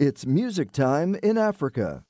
It's music time in Africa.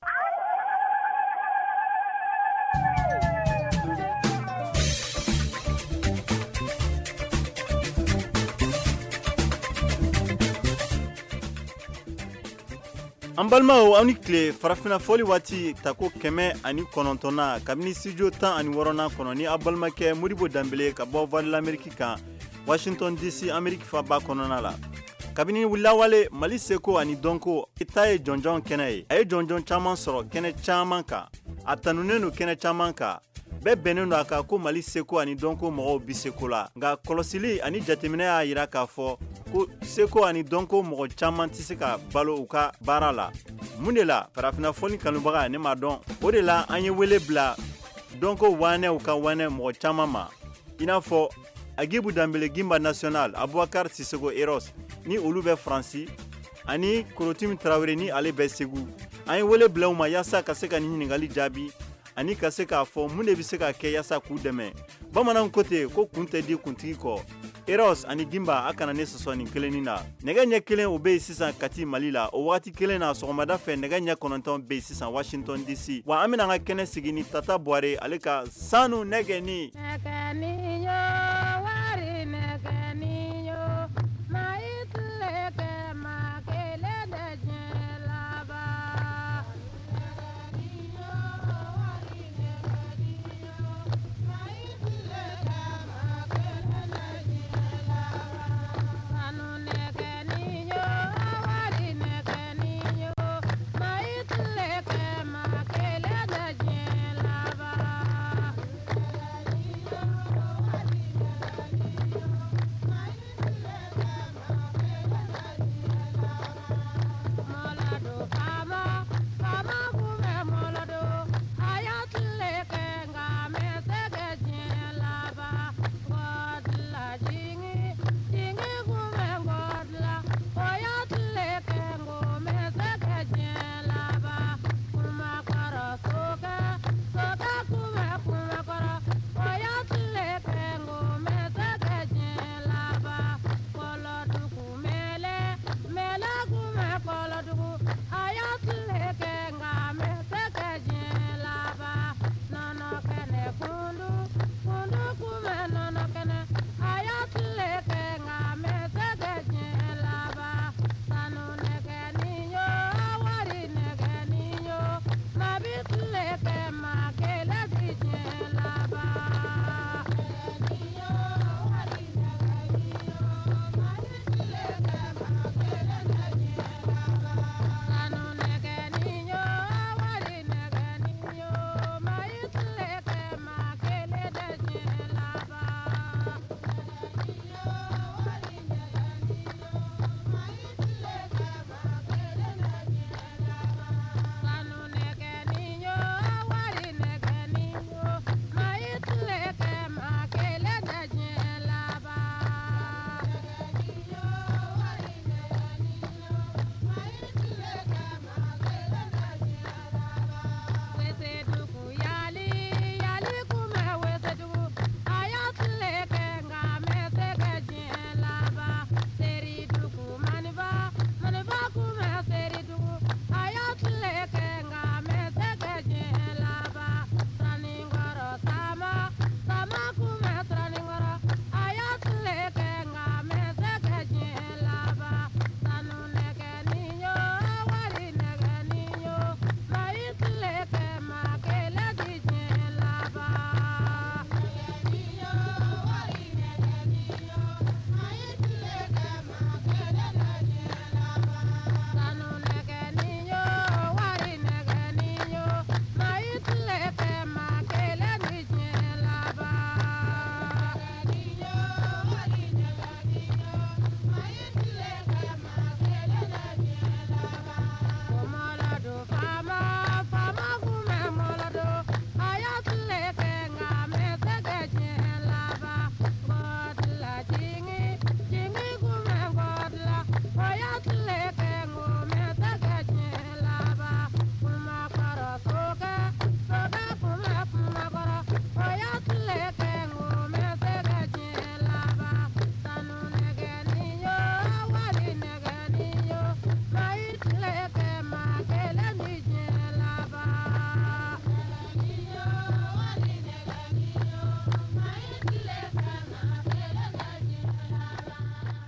An balimaw aw ni tile farafina foli waati tako kɛmɛ ani kɔnɔntɔnna kabini studio 16 kɔnɔ ni aw balimakɛ Modibo Dambele ka bɔ Voix de l'Amérique kan Washington DC Amérique faba kɔnɔna la. Kabini wulawale Mali seko ani dɔnko ita ye jɔnjɔn kɛnɛ ye. A ye jɔnjɔn caman sɔrɔ kɛnɛ caman kan. A tanunen don kɛnɛ caman kan. Bɛɛ bɛnnen don a kan ko Mali seko ani dɔnko mɔgɔw bi seko la. Nka kɔlɔsili ani jateminɛ y'a yira k'a fɔ ko seko ani dɔnko mɔgɔ caman tɛ se ka balo u ka baara la. Mun de la farafina fɔli kanubaga ne ma dɔn. O de la an ye wele bila dɔnko wanɛw ka wanɛ mɔgɔ caman ma. I n'a fɔ Agibu Dambele Gimba National, Aboubacar Sissoko Eros ni olu bɛ Faransi ani Korotim Traoré ni ale bɛ Segu. An ye wele bila u ma yaasa ka se ka nin ɲininkali jaabi ani ka se k'a fɔ mun de bɛ se ka kɛ yaasa k'u dɛmɛ. Bamananw ko ten ko kun tɛ di kuntigi kɔ. Eros ani Gimba a kana ne sɔsɔ nin kelennin na. Nɛgɛ ɲɛ kelen o bɛ yen sisan Kati Mali la. O waati kelen na sɔgɔmada fɛ nɛgɛ ɲɛ 9 bɛ yen sisan Washington DC. Wa an bɛna an ka kɛnɛ sigi ni Tata Buare ale ka sanu nɛgɛni.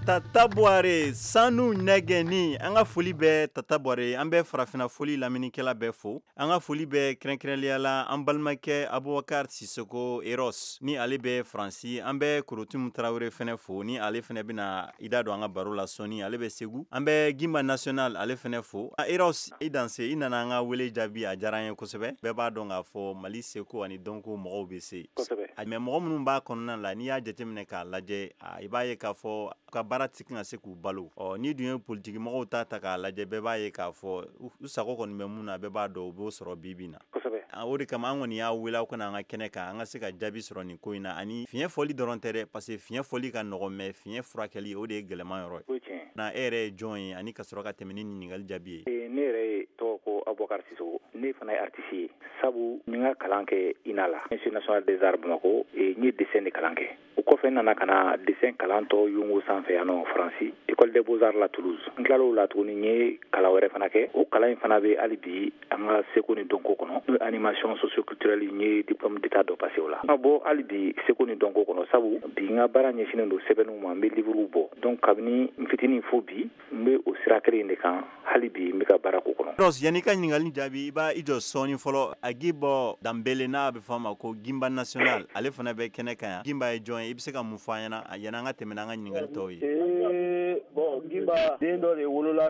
Tata Boire sanu nɛgɛni an ka foli bɛ Tata Boire an bɛ farafina foli laminikɛla bɛɛ fo an ka foli bɛ kɛrɛnkɛrɛnliya la an balimakɛ Abubakar Sisoko Eros ni ale bɛ Faransi an bɛ Korotum Tarawele fɛnɛ fo ni ale fɛnɛ bɛna i da don an ka baro la sɔni ale bɛ Segu an bɛ Gimba National ale fɛnɛ fo Eros i danse i nana an ka wele jaabi a diyara an ye kosɛbɛ bɛɛ b'a dɔn k'a fɔ Mali seko ani dɔnko mɔgɔw bɛ se mais mɔgɔ minnu b'a kɔnɔna la n'i y'a jateminɛ k'a lajɛ i b'a ye k'a fɔ ka baara tɛ ka se k'u balo ni dun ye politiki mɔgɔw ta k'a lajɛ bɛɛ b'a ye k'a fɔ u sago kɔni bɛ mun na bɛɛ b'a dɔn u b'o sɔrɔ bi na o de kama an kɔni y'a wele aw kana an ka kɛnɛ kan an ka se ka jaabi sɔrɔ nin ko in na ani fiɲɛ fɔli dɔrɔn tɛ dɛ parce que fiɲɛ fɔli ka nɔgɔn mais fiɲɛ furakɛli o de ye gɛlɛman yɔrɔ ye na e yɛrɛ ye jɔn ye ani ka sɔrɔ ka tɛmɛ ni ɲininkali jaabi ye ne yɛrɛ ye tɔgɔ ko Abubakar Sisoko ne fana ye artiste ye sabu n ka kalan kɛ INA la Institut National des Arts Bamako n ye dessin de kalan kɛ o kɔfɛ n nana ka na dessin kalan tɔ yongo sanfɛ yan nɔ Faransi École des Beaux-Arts la Toulouse n tilal'o la tuguni n ye kalan wɛrɛ fana kɛ o kalan in fana bɛ hali bi an ka seko ni dɔnko kɔnɔ n'o animation socio-culturelle n ye diplôme d'état dɔ passé o la n ka bɔ hali bi seko ni dɔnko kɔnɔ sabu bi n ka baara ɲɛsinnen don sɛbɛnniw ma n bɛ livrew bɔ donc kabini n fitinin fo bi n bɛ o sira kelen in de kan hali bi n bɛ ka baara ko kɔnɔ. Ros yanni ka ɲininkali jaabi i b'a i jɔ sɔɔni fɔlɔ Agibo Dambele n'a bɛ fɔ a ma ko Gimba National ale fana bɛ kɛnɛ kan yan Gimba ye jɔn ye i bɛ se ka mun fɔ an ɲɛna yanni an ka tɛmɛ n'an ka ɲininkali tɔw ye. Bon Gimba den dɔ de wolola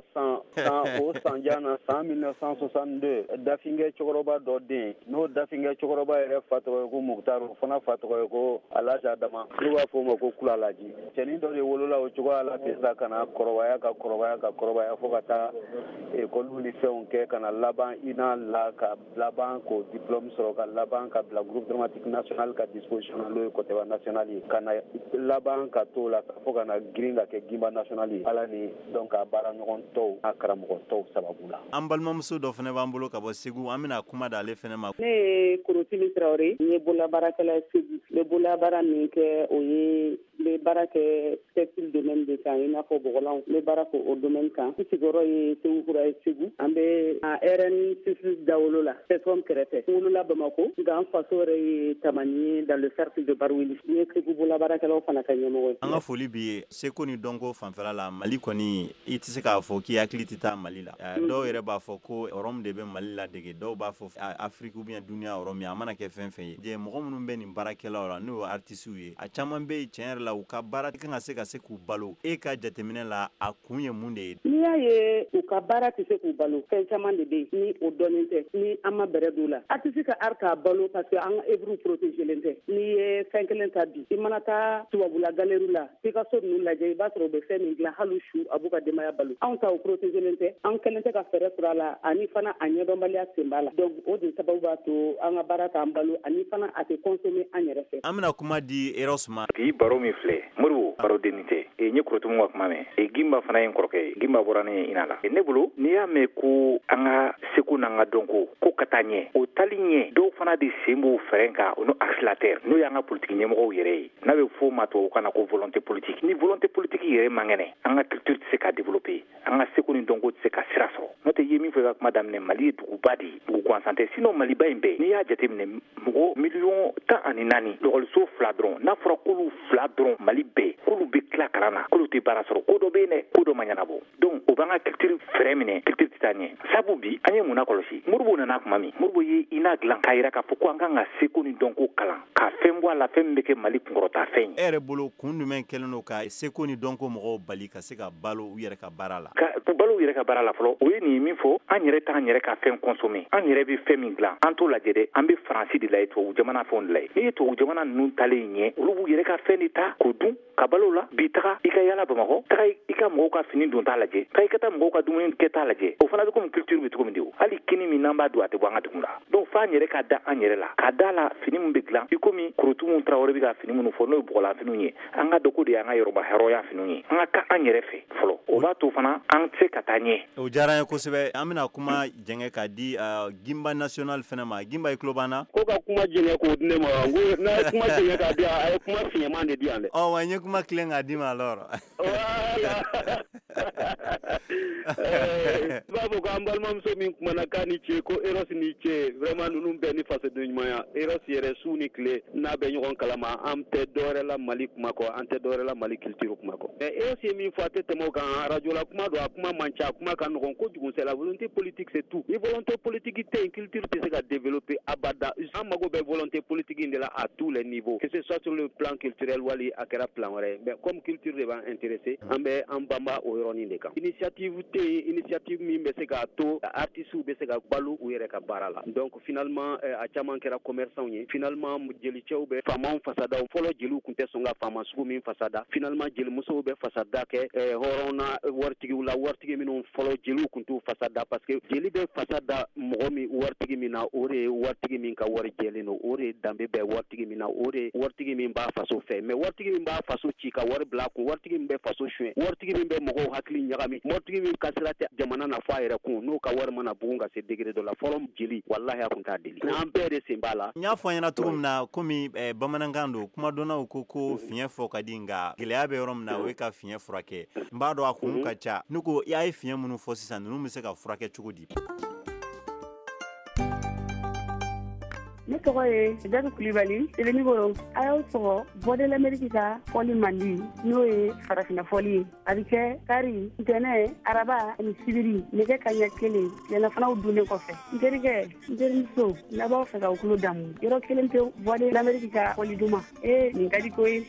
o sanjan na san 1962 Dafingɛ cɛkɔrɔba dɔ den n'o Dafingɛ cɛkɔrɔba yɛrɛ fa tɔgɔ ye ko Mukutaru o fana fa tɔgɔ ye ko Alaji Adama n'u b'a fɔ o ma ko Kulalaji cɛnin dɔ de wolola o cogoya la ten sa ka na kɔrɔbaya fo ka taa école ni fɛnw kɛ ka na laban INA la ka laban k'o diplôme sɔrɔ ka laban ka bila groupe dramatique national ka disposition na n'o ye Kɔtɛba national ye ka na laban ka t'o la fo ka na girin ka kɛ Gimba national ye ala ni donc a baara ɲɔgɔn tɔw a karamɔgɔ tɔw sababu la. An balimamuso dɔ fana b'an bolo ka bɔ Segu an bɛna kuma d'ale fana ma. Ne ye Korotili Traoré n ye bololabaarakɛla Segu n bɛ bololabaara min kɛ o ye n bɛ baara kɛ textile domaine de kan i n'a fɔ bɔgɔlanw n bɛ baara kɛ o domaine kan n sigiyɔrɔ ye Segukura ye Segu an bɛ RN6 Dawolo la plateforme kɛrɛfɛ n wolola Bamako nka n faso yɛrɛ ye Tamani ye dans le cercle de Barouili n ye Segu bololabaarakɛlaw fana ka ɲɛmɔgɔ ye. An ka foli b'i ye seko ni dɔnko fanfɛla la Mali kɔni i tɛ se k'a fɔ k'i hakili tɛ taa Mali la dɔw yɛrɛ b'a fɔ ko Rome de bɛ Mali ladege dɔw b'a fɔ Afrique ou bien duniya Rome a mana kɛ fɛn fɛn ye mɔgɔ minnu bɛ nin baarakɛlaw la n'o ye artistes ye a caman bɛ yen tiɲɛ yɛrɛ la u ka baara kan ka se k'u balo e ka jateminɛ la a kun ye mun de ye. N'i y'a ye u ka baara tɛ se k'u balo fɛn caman de bɛ yen ni o dɔnnen tɛ ni an ma bɛrɛ don la artiste ka art k'a balo parce que an ka œuvre protégelen tɛ n'i ye fɛn kelen ta bi i mana taa tubabula galerie la Picasso ninnu lajɛ i b'a sɔrɔ u bɛ fɛn min dilan hali su a b'u ka denbaya balo anw ta o protégelen tɛ an kɛlen tɛ ka fɛɛrɛ sɔrɔ a la ani fana a ɲɛdɔnbaliya sen b'a la donc o de sababu b'a to an ka baara t'an balo ani fana a tɛ consommer an yɛrɛ fɛ. An bɛna kuma di Eros ma. Bi baro min filɛ Moribo baro denni tɛ n ye Korotumu ka kuma mɛn Gimba fana ye n kɔrɔkɛ ye Gimba bɔra ne ye INA la ne bolo n'i y'a mɛn ko an ka seko n'an ka dɔnko ko ka taa ɲɛ o tali ɲɛ dɔw fana de sen b'o fɛrɛn kan o n'o accélérateur n'o y'an ka politiki ɲɛmɔgɔw yɛrɛ ye n'a bɛ fɔ o ma tubabukan na ko volonté politique ni volonté politique yɛrɛ man kɛnɛ an ka culture tɛ se ka développer an ka seko ni dɔnko tɛ se ka sira sɔrɔ n'o tɛ i ye min fɔ i ka kuma daminɛ Mali ye duguba de ye dugu gansan tɛ sinon Maliba in bɛɛ n'i y'a jateminɛ mɔgɔ 14 lɔgɔliso 2 dɔrɔn n'a fɔra k'olu 2 dɔrɔn Mali bɛɛ k'olu bɛ tila kalan na k'olu tɛ baara sɔrɔ ko dɔ bɛ yen dɛ ko dɔ ma ɲɛnabɔ donc o b'an ka culture fɛrɛ minɛ culture tɛ taa ɲɛ sabu bi an ye mun na kɔlɔsi Moribo nana kuma min Moribo ye INA dilan k'a jira k'a fɔ ko an kan ka seko ni dɔnko kalan ka fɛn bɔ a la fɛn min bɛ kɛ Mali kunkɔrɔta fɛn ye. E yɛrɛ bolo kun jumɛn kɛlen don ka seko ni dɔnko mɔgɔw bali ka se ka balo u yɛrɛ ka baara la. Ka balo u yɛrɛ ka baara la fɔlɔ o ye nin min fɔ an yɛrɛ t'an yɛrɛ ka fɛn consommer an yɛrɛ bɛ fɛn min dilan an t'o lajɛ dɛ an bɛ Faransi de lajɛ tubabu jamana fɛnw de lajɛ n'i ye tubabu jamana ninnu talen ɲɛ olu b'u yɛrɛ ka fɛn de ta k'o dun ka balo la bi taga i ka yala Bamakɔ taga i ka mɔgɔw ka fini don t'a lajɛ taga i ka taa mɔgɔw ka dumuni kɛ t'a lajɛ o fana bɛ komi culture bɛ cogo min de o hali kini min n'an b'a dun a tɛ bɔ an ka dugu la donc f'an yɛrɛ ka da an yɛrɛ la ka da la fini min bɛ dilan i komi Korotumu Traoré bɛ ka fini minnu fɔ n'o ye bɔgɔlan finiw ye an ka dɔn ko de y'an ka Yoruba hɛrɛya finiw ye an ka an yɛrɛ fɛ fɔlɔ o b'a to fana an tɛ se ka taa ɲɛ. O diyara an ye kosɛbɛ an bɛna kuma jɛngɛ k'a di Gimba National fana ma Gimba i tulo b'an na. Ko ka kuma jɛngɛ k'o di ne ma n ko n'a ye kuma jɛngɛ k'a di yan a ye kuma fiɲɛman de di yan dɛ. Wa n ye kuma tilen k'a di ma alors. Babo ko ambal mam so min mana kani che ko eros ni che vraiment nous be ni face de nyaya eros yere suni clé na be nyon kalama am te dore la malik mako ante dore la malik culture mako eros mi fate te mo kan radio la kuma do kuma mancha kuma kan ko ko jugun c'est la volonté politique c'est tout et volonté politique te culture te se ga développer abada amago be volonté politique inde la à tous les niveaux que ce soit sur le plan culturel wali akara plan wala mais comme culture va intéresser ambe ambamba o yoroni de kan initiative mi be se ga to artiste be se ga balu ou yere ka barala donc finalement a chaman kera commerçant yi finalement mu jeli chewbe famon fasada folo jelu kunte songa fama sugu min fasada finalement jeli muso be fasada ke horona wartigi minun folo jelu kuntu fasada parce que jeli be fasada mogomi wartigi mina ore wartigi min ka war jeli no ore dambe be wartigi mina ore wartigi min ba faso fe mais wartigi min ba faso ci ka war black wartigi min be faso chwe wartigi min be mogo hakli nyagami wartigi min kasirate jamana na fa yere kun no ka war mana bunga se degré de la forum jeli wallahi akun ta deli an bere simbala nya fo yana turum na komi bamanangando kuma dona ko fiye fo kadinga gele be rom na we ka fiye furake mbado akun ka cha nuko yayi fiye munu fo sisan nu mi se ka furake chugudi ne tɔgɔ ye Jadu Kulibali Sebenikoro a y'aw sɔgɔ Voix de l'Amérique ka fɔli mandi n'o ye farafina fɔli ye a bɛ kɛ kari ntɛnɛ araba ani sibiri nɛgɛ kaɲɛ 1 tilelafanaw dunnen kɔfɛ n terikɛ n terimuso n'a b'aw fɛ k'aw tulo damu yɔrɔ kelen pe Voix de l'Amérique ka fɔli duman nin ka di ko ye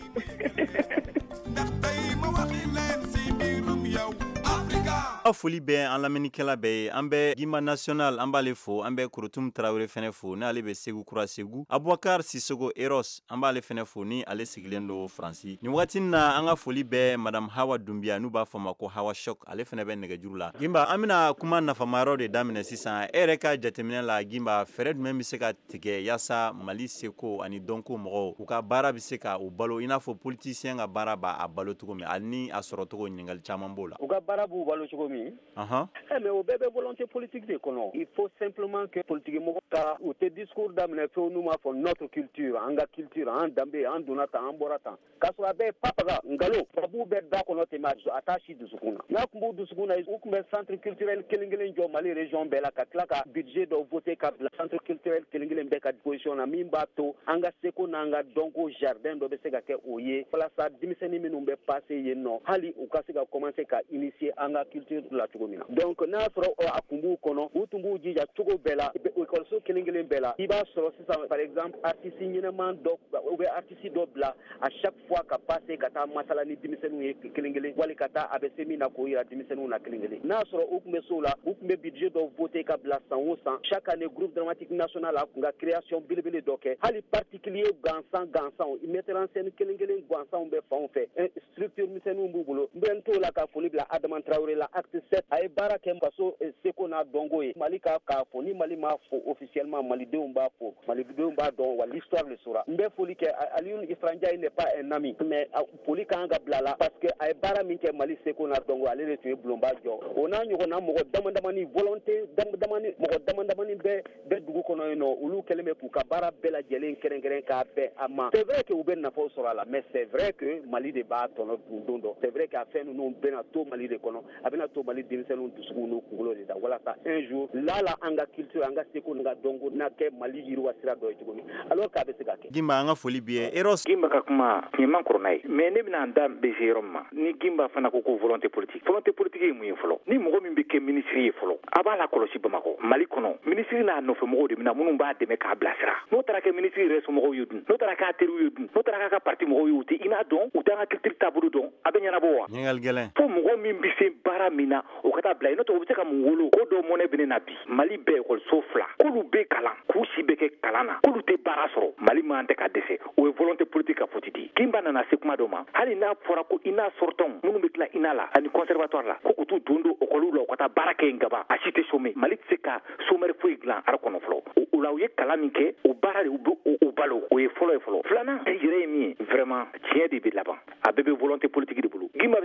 foli bɛ an lamɛnnikɛla bɛɛ ye an bɛ Gimba national an b'ale fo an bɛ Kurutum Tarawele fɛnɛ fo n'ale bɛ Segu kura Segu Abubakar Sisogo Eros an b'ale fɛnɛ fo ni ale sigilen do Faransi ni wagati na an ka foli bɛ Madame Hawa Dumbiya n'u b'a fɔ ma ko Hawa Shock ale fɛnɛ bɛ nɛgɛjuru la Gimba an bɛna kuma nafamayɔrɔ de daminɛ sisan e yɛrɛ ka jateminɛ la Gimba fɛrɛ jumɛn bɛ se ka tigɛ yaasa Mali seko ani dɔnko mɔgɔw u ka baara bɛ se ka u balo i n'a fɔ politicien ka baara b'a balo cogo min ani ni a sɔrɔ cogo ɲininkali caman b'o la u ka baara b'u balo cogo min mais au bébé volonté politique de kono il faut simplement que politique mo ta ou te discours d'amne fe nous ma fo notre culture anga culture en dambe en donata en borata kaso abe papaga ngalo babu be da kono te ma attaché du sukuna na kumbu du sukuna u kumbe centre culturel kelingelen jo Mali région bela ka klaka budget do voter ka centre culturel kelingelen be ka disposition na mimba to anga seko na anga donko jardin do be se ka ke oye pala sa dimiseni minum be passer yeno hali u ka se ka commencer ka initier anga culture la tugomina donc n'a sɔrɔ a kumbu kono u tumbu jija cogo bela école kelen bela i b'a sɔrɔ sisan par exemple artiste ɲɛnɛman dɔ ou bien artiste dɔ bila à chaque fois ka passer ka taa masala ni denmisɛnninw ye kelen wali ka taa a bɛ se min na k'o yira denmisɛnninw na kelen n'a sɔrɔ u tun bɛ so la u tun bɛ budget dɔ voter ka bila san o san chaque année groupe dramatique national a kun ka création belebele dɔ kɛ hali particulier gansan metteur en scène kelen gansanw bɛ fan o fɛ structure misɛnninw b'u bolo n bɛ n t'o la ka foli bila Adama Traoré la acte 7 a ye baara kɛ faso seko n'a dɔnko ye Mali k'a fɔ ni Mali m'a fɔ officiellement malidenw b'a fɔ malidenw b'a dɔn wa l'histoire le saura n bɛ foli kɛ Aliou Ifra Ndiaye n'est pas un ami mais foli kan ka bila la parce que a ye baara min kɛ Mali seko n'a dɔnko ale de tun ye bulonba jɔ o n'a ɲɔgɔnna mɔgɔ damadamani volonté mɔgɔ damadamani bɛ dugu kɔnɔ yen nɔ olu kɛlen bɛ k'u ka baara bɛɛ lajɛlen kɛrɛnkɛrɛn k'a bɛn a ma c'est vrai que u bɛ nafaw sɔrɔ a la mais c'est vrai que Mali de b'a tɔnɔ don dɔ c'est vrai que a fɛn ninnu bɛna to Mali de kɔnɔ a bɛna to Mali denmisɛnninw dusukun n'u kunkolo de da walasa un jour la an ka culture an ka seko n'an ka dɔnko n'a kɛ Mali yiriwa sira dɔ ye tuguni alors k'a bɛ se ka kɛ. Gimba an ka foli b'i ye Eros. Gimba ka kuma ɲɛman kɔrɔna ye mais ne bɛna an da bɛ se yɔrɔ min ma ni Gimba fana ko volonté politique ye mun ye fɔlɔ ni mɔgɔ min bɛ kɛ ministre ye fɔlɔ a b'a la kɔlɔsi Bamakɔ Mali kɔnɔ ministre n'a nɔfɛmɔgɔw de bɛna minnu b'a dɛmɛ k'a bilasira n'o taara kɛ ministre yɛrɛ somɔgɔw ye dun n'o taara k'a teriw ye dun n'o taara k'a ka parti mɔgɔw ye u tɛ i n'a dɔn u t'an ka culture taabolo dɔn a bɛ ɲɛnabɔ wa. ɲininkali gɛlɛn. fo mɔgɔ min bɛ se baara min na o ka taa bila yen n'o tɛ o bɛ se ka mun wolo ko dɔ mɔnɛ bɛ ne na bi Mali bɛɛ ekɔliso 2 k'olu bɛ kalan k'u si bɛ kɛ kalan na k'olu tɛ baara sɔrɔ Mali man tɛ ka dɛsɛ o ye volonté politique ka foti di Gimba nana se kuma dɔ ma hali n'a fɔra ko INA sortant minnu bɛ tila INA la ani conservatoire la ko u t'u don ekɔliw la u ka taa baara kɛ yen gaba a si tɛ chômer Mali tɛ se ka chômeur foyi dilan ara kɔnɔ fɔlɔ o la u ye kalan min kɛ o baara de u bɛ o balo o ye fɔlɔ ye fɔlɔ filanan yɛrɛ ye min ye vraiment tiɲɛ de bɛ laban a bɛɛ bɛ volonté politique de bolo Gimba bɛ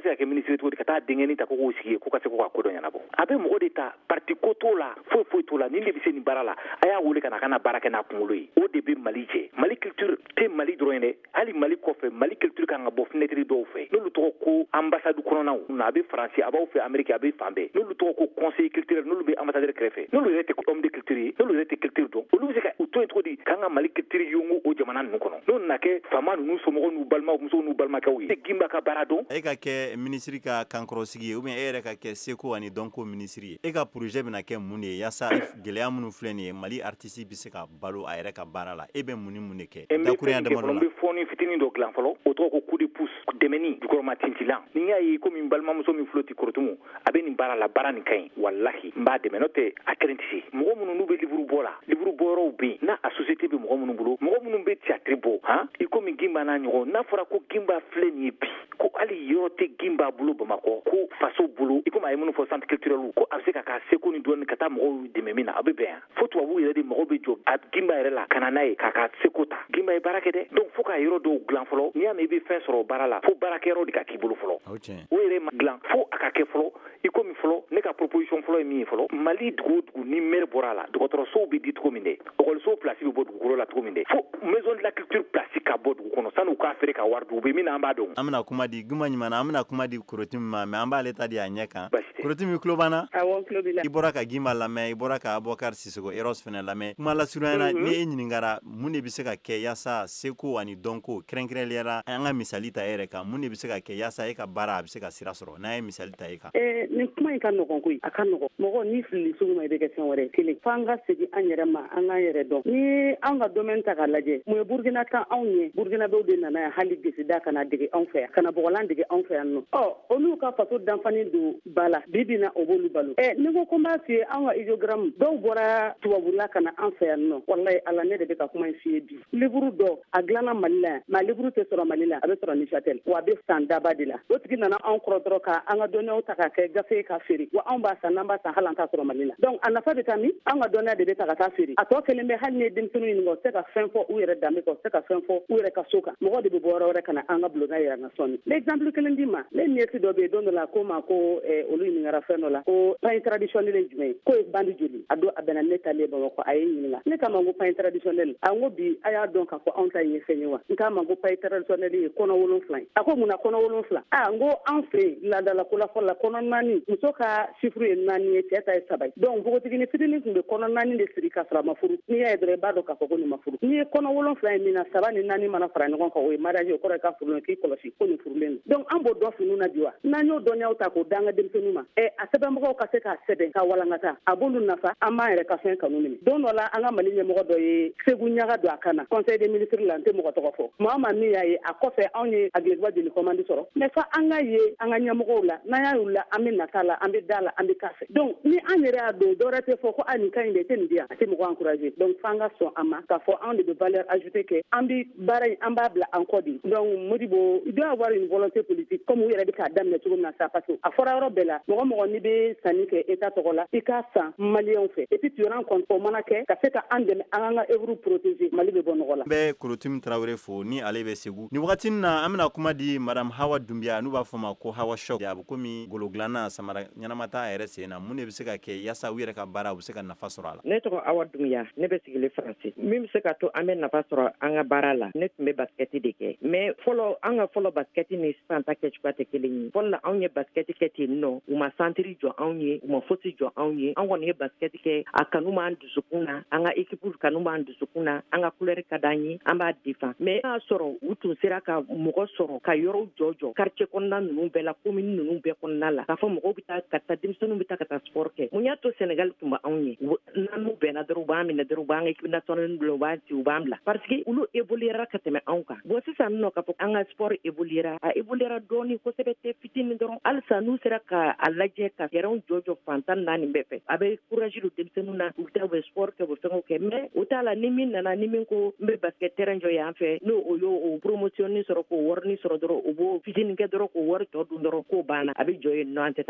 bɛ se ka kɛ ministre cogo di ka taa denkɛni ta ko k'o sigi ko ka se ko ka ko dɔ ɲɛnabɔ a bɛ mɔgɔ de ta parti ko t'o la foyi t'o la nin de bɛ se nin baara la a y'a wele ka na a ka na baara kɛ n'a kunkolo ye o de bɛ Mali jɛ Mali culture tɛ Mali dɔrɔn ye dɛ hali Mali kɔfɛ Mali culture kan ka bɔ fenêtre dɔw fɛ n'olu tɔgɔ ko ambassade kɔnɔnaw a bɛ Faransi a b'aw fɛ Amérique a bɛ fan bɛɛ n'olu tɔgɔ ko conseil culturel n'olu bɛ ambassadeur kɛrɛfɛ n'olu yɛrɛ tɛ homme de culture ye n'olu yɛrɛ tɛ culture dɔn olu bɛ se ka u to yen cogo di k'an ka Mali culture yongo o jamana ninnu kɔnɔ n'o nana kɛ faama ninnu somɔgɔw n'u balimaw musow n'u balimakɛw ye e Gimba ka baara dɔn e ka kɛ ministre ka kankɔrɔsigi ye ou bien e yɛrɛ ka kɛ seko ani dɔnko ministre ye e ka projet bɛna kɛ mun de ye yaasa gɛlɛya minnu filɛ nin ye Mali artiste bɛ se ka balo a yɛrɛ ka baara la e bɛ mun ni mun de kɛ dakuruya damadɔ la n bɛ fɔni fitinin dɔ dilan fɔlɔ o tɔgɔ ko coup de pouce dɛmɛni jukɔrɔma tintilan ni y'a ye komi balimamuso min filɛ ti korotumu a bɛ nin baara la baara nin ka ɲi wallahi n b'a dɛmɛ n'o tɛ a kelen tɛ se mɔgɔ minnu n'u bɛ livre bɔ la livre bɔyɔrɔw bɛ yen n'a a société bɛ mɔgɔ minnu bolo mɔgɔ minnu bɛ théâtre bɔ i komi Gimba n'a ɲɔgɔn n'a fɔra ko Gimba filɛ nin ye bi ko hali yɔrɔ tɛ Gimba bolo Bamakɔ ko faso bolo i komi a ye minnu fɔ centre culturel ko a bɛ se ka seko ni dɔɔni ka taa mɔgɔw dɛmɛ min na a bɛ bɛn yan fo tubabuw yɛrɛ de mɔgɔw bɛ jɔ a Gimba yɛrɛ la ka na n'a ye k'a ka seko ta Gimba ye baara kɛ dɛ donc fo ka yɔrɔ dɔw dilan fɔlɔ n'i y'a mɛn i bɛ fɛn sɔrɔ baara la fo baarakɛyɔrɔ de ka k'i bolo fɔlɔ o yɛrɛ ma dilan fo a ka kɛ fɔlɔ i komi fɔlɔ ne ka proposition fɔlɔ ye min ye fɔlɔ Mali dugu o dugu ni maire bɔra a la dɔgɔtɔrɔsow bɛ di cogo min dɛ école place bɛ bɔ dugukolo la cogo min dɛ fo maison de la culture place ka bɔ dugu kɔnɔ sani u k'a feere ka wari dun u bɛ min na an b'a dɔn an bɛna kuma di Guma ɲuman an bɛna kuma di Korotimi ma mais an b'ale ta di a ɲɛ kan Korotimi tulo b'an na i bɔra ka Gimba lamɛn i bɔra ka Abubakar Sisoko Eros fana lamɛn kuma lasurunyana ni e ɲininkara mun de bɛ se ka kɛ yaasa seko ani dɔnko kɛrɛnkɛrɛnliyara an ka misali ta e yɛrɛ kan mun de bɛ se ka kɛ yaasa e ka baara a bɛ se ka sira sɔrɔ n'a ye misali ta e kan nin kuma in ka nɔgɔn koyi a ka nɔgɔn mɔgɔ ni filili sugu ma i bɛ kɛ fɛn wɛrɛ kelen f'an ka segin an yɛrɛ ma an k'an yɛrɛ dɔn ni an ka domaine ta k'a lajɛ mun ye Burkina kan anw ye Burkinabew de nana yan hali geseda ka na dege anw fɛ yan ka na bɔgɔlan dege anw fɛ yan nɔ olu ka faso danfani don ba la bi bi na o b'olu balo ni ko n b'a f'i ye an ka idiogramme dɔw bɔra tubabula ka na an fɛ yan nɔ wallahi ala ne de bɛ ka kuma in f'i ye bi livre dɔ a dilanna Mali la yan mais livre tɛ sɔrɔ Mali la a bɛ sɔrɔ Nichâtel wa a bɛ san daba de la o tigi nana anw kɔrɔ dɔrɔn ka an ka dɔnniyaw ta ka kɛ gafe ka feere wa anw b'a san n'an b'a san hali an t'a sɔrɔ Mali la donc a nafa bɛ taa min an ka dɔnniya de bɛ ta ka taa feere a tɔ kelen bɛ hali ni ye denmisɛnninw ɲininka u tɛ ka fɛn fɔ u yɛrɛ danbe kan u tɛ ka fɛn fɔ u yɛrɛ ka so kan mɔgɔ de bɛ bɔ yɔrɔ wɛrɛ ka na an ka bulonda yɛrɛ na sɔnni l'exemple kelen d'i ma ne nièce dɔ bɛ yen don dɔ la ko ma ko olu ɲininkara fɛn dɔ la ko pain traditionnel ye jumɛn ye ko ye bandi joli a don a bɛnna ne talen Bamakɔ a ye ɲininka ne k'a ma ko pain traditionnel a ko bi a y'a dɔn k'a fɔ anw ta in ye fɛn ye wa n k'a ma ko pain traditionnel ye kɔnɔ 7 ye a ko mun na kɔnɔ 7 n ko an fɛ yen laadala ko la fɔlɔ la kɔnɔ 4 muso ka chiffre ye 4 ye cɛ ta ye 3 ye donc npogotigini fitinin tun bɛ kɔnɔ 4 de siri ka sɔrɔ a ma furu n'i y'a ye dɔrɔn i b'a dɔn k'a fɔ ko nin ma furu n'i ye kɔnɔ 7 ye min na 3 ni 4 mana fara ɲɔgɔn kan o ye mariage ye o kɔrɔ ye ka furu k'i kɔlɔsi ko nin furulen don donc an b'o dɔn finiw na bi wa n'an y'o dɔnniyaw ta k'o d'an ka denmisɛnninw ma a sɛbɛnbagaw ka se k'a sɛbɛn ka walankata a b'olu nafa an b'an yɛrɛ ka fɛn kanu minɛ don dɔ la an ka Mali ɲɛmɔgɔ dɔ ye Segu ɲaga don a kan na conseil des ministres la n tɛ mɔgɔ tɔgɔ fɔ maa maa min y'a ye a kɔfɛ anw ye Aguiledois jeli commande sɔrɔ mais fa an ka ye an ka ɲɛmɔgɔw la n'an y'a y'u la an bɛ nata la an bɛ da la an bɛ k'a fɛ donc ni an yɛrɛ y'a don dɔwɛrɛ tɛ fɔ ko nin ka ɲi de tɛ nin di yan a tɛ mɔgɔ encourager donc f'an ka sɔn a ma k'a fɔ anw de bɛ valeur ajoutée kɛ an bɛ baara in an b'a bila an kɔ de donc Modibo il doit avoir une volonté politique comme u yɛrɛ bɛ k'a daminɛ cogo min na sa parce que a fɔra yɔrɔ bɛɛ la mɔgɔ n'i bɛ sanni kɛ État tɔgɔ la i k'a san maliyɛnw fɛ et puis tu rends compte o mana kɛ ka se ka an dɛmɛ an ka œuvre protéger Mali bɛ bɔ nɔgɔ la. N bɛ Korotimi Tarawele fo ni ale bɛ Segu ni wagati na an bɛna kuma di Madame Hawa Dunbiya n'u b'a fɔ ma ko Hawa Shock a bɛ komi golo dilanna samara ɲɛnama t'a yɛrɛ sen na mun de bɛ se ka kɛ yaasa u yɛrɛ ka baara u bɛ se ka nafa sɔrɔ a la. Ne tɔgɔ Awa Dunbiya ne bɛ sigili Faransi min bɛ se ka to an bɛ nafa sɔrɔ an ka baara la ne tun bɛ basket de kɛ mais fɔlɔ an ka fɔlɔ basket ni sisan ta kɛcogoya tɛ kelen ye fɔlɔ la anw ye basket kɛ ten nɔ u ma centre jɔ anw ye u ma fosi jɔ anw ye an kɔni ye basket kɛ a kanu b'an dusukun na an ka équipe kanu b'an dusukun na an ka couleur ka d'an ye an b'a défend mais n'a sɔrɔ u tun sera ka mɔgɔ sɔrɔ ka yɔrɔw jɔ quartier kɔnɔna ninnu bɛɛ la commune ninnu bɛɛ kɔnɔna la k'a fɔ mɔgɔw bɛ taa ka taa denmisɛnninw bɛ taa ka taa sport kɛ mun y'a to Sénégal tun bɛ anw ye n'an bɛnna dɔrɔn u b'an minɛ dɔrɔn u b'an ka équipe nationale bila u b'an ci u b'an bila parce que olu évoluera ka tɛmɛ anw kan bon sisan nɔ k'a fɔ an ka sport évoluera a évoluera dɔɔni kosɛbɛ tɛ fitinin dɔrɔn halisa n'u sera ka a lajɛ ka terrain jɔ fantan naani bɛɛ fɛ a bɛ courage don denmisɛnninw na u bɛ taa u bɛ sport kɛ u bɛ fɛnw kɛ mais o t'a la ni min nana ni min ko n bɛ basket terrain jɔ yan fɛ n'o o y'o promotion sɔrɔ k'o warini sɔrɔ dɔrɔn o b'o fitinin kɛ dɔrɔn k'o wari tɔ dun dɔrɔn k'o banna a bɛ jɔ yen nɔ an tɛ taa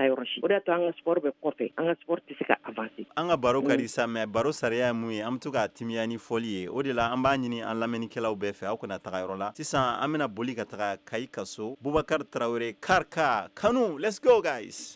taa yɔrɔ si o de y'a to an ka sport bɛ kɔfɛ an ka sport tɛ se ka avancer an ka baro ka di sa mais baro sariya ye mun ye an bɛ to k'a timiya ni fɔli ye o de la an b'a ɲini an lamɛnnikɛlaw bɛɛ fɛ aw kana taga yɔrɔ la sisan an bɛna boli ka taga Kayi ka so Bubakar Traoré Karka Kanu let's go guys.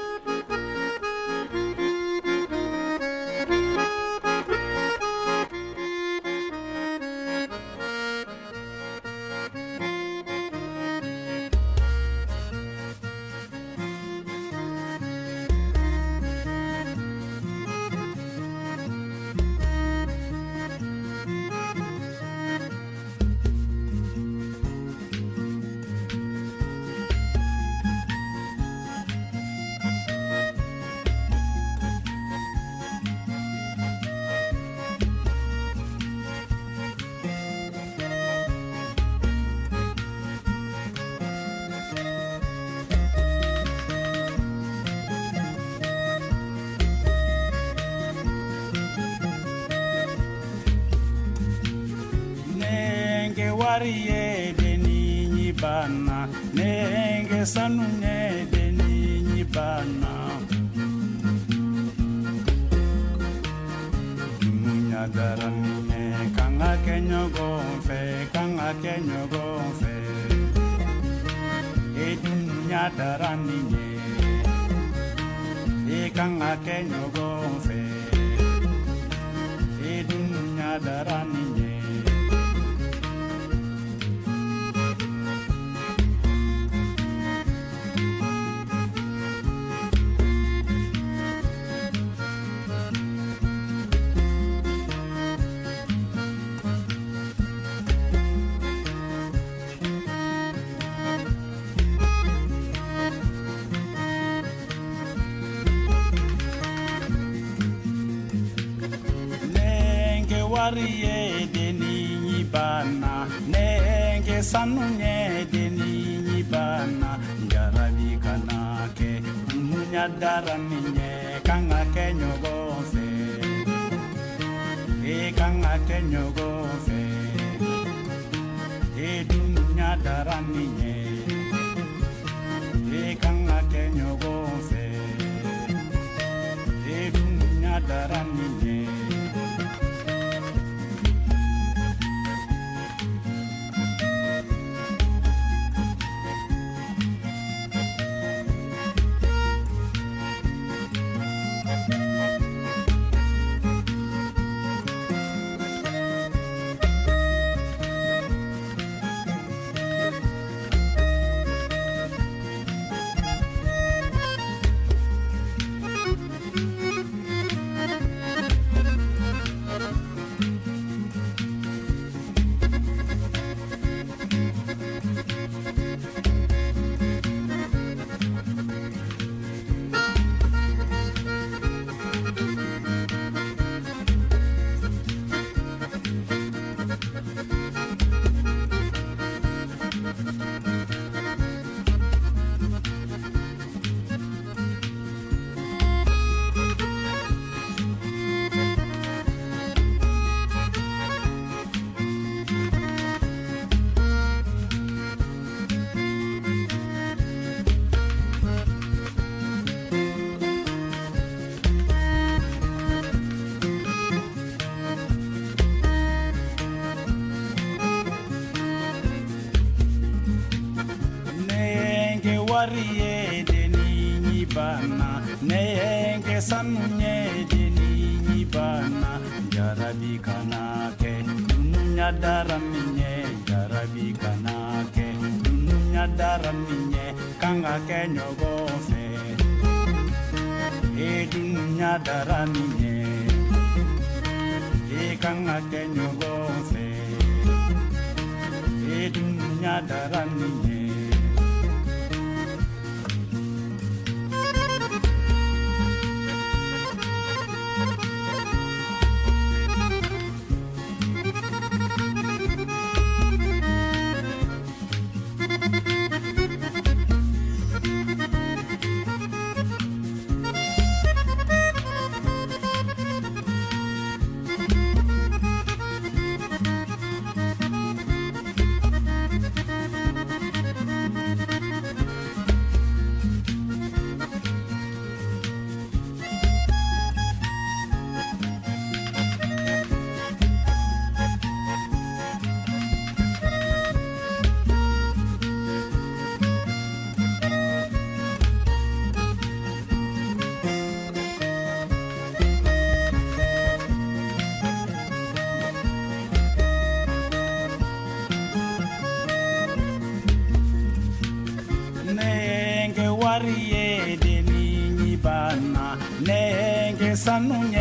Wariye deni nyibana nenge sanune deni nyibana munya daramine kanga kenyo gonfe edunya daramine kanga kenyo gonfe edunya daramine wariye deni nyibana nenge sanunye deni nyibana njarabi kanake munya daraminye kanga kenyogofe kanga kenyogofe dunya daraminye kanga kenyogofe dunya daraminye wariye deni nyibana nenge sanunye deni nyibana jarabi kanake dunya daraminye jarabi kanake dunya daraminye kanga kenyogofe dunya daraminye kanga kenyogofe dunya daraminye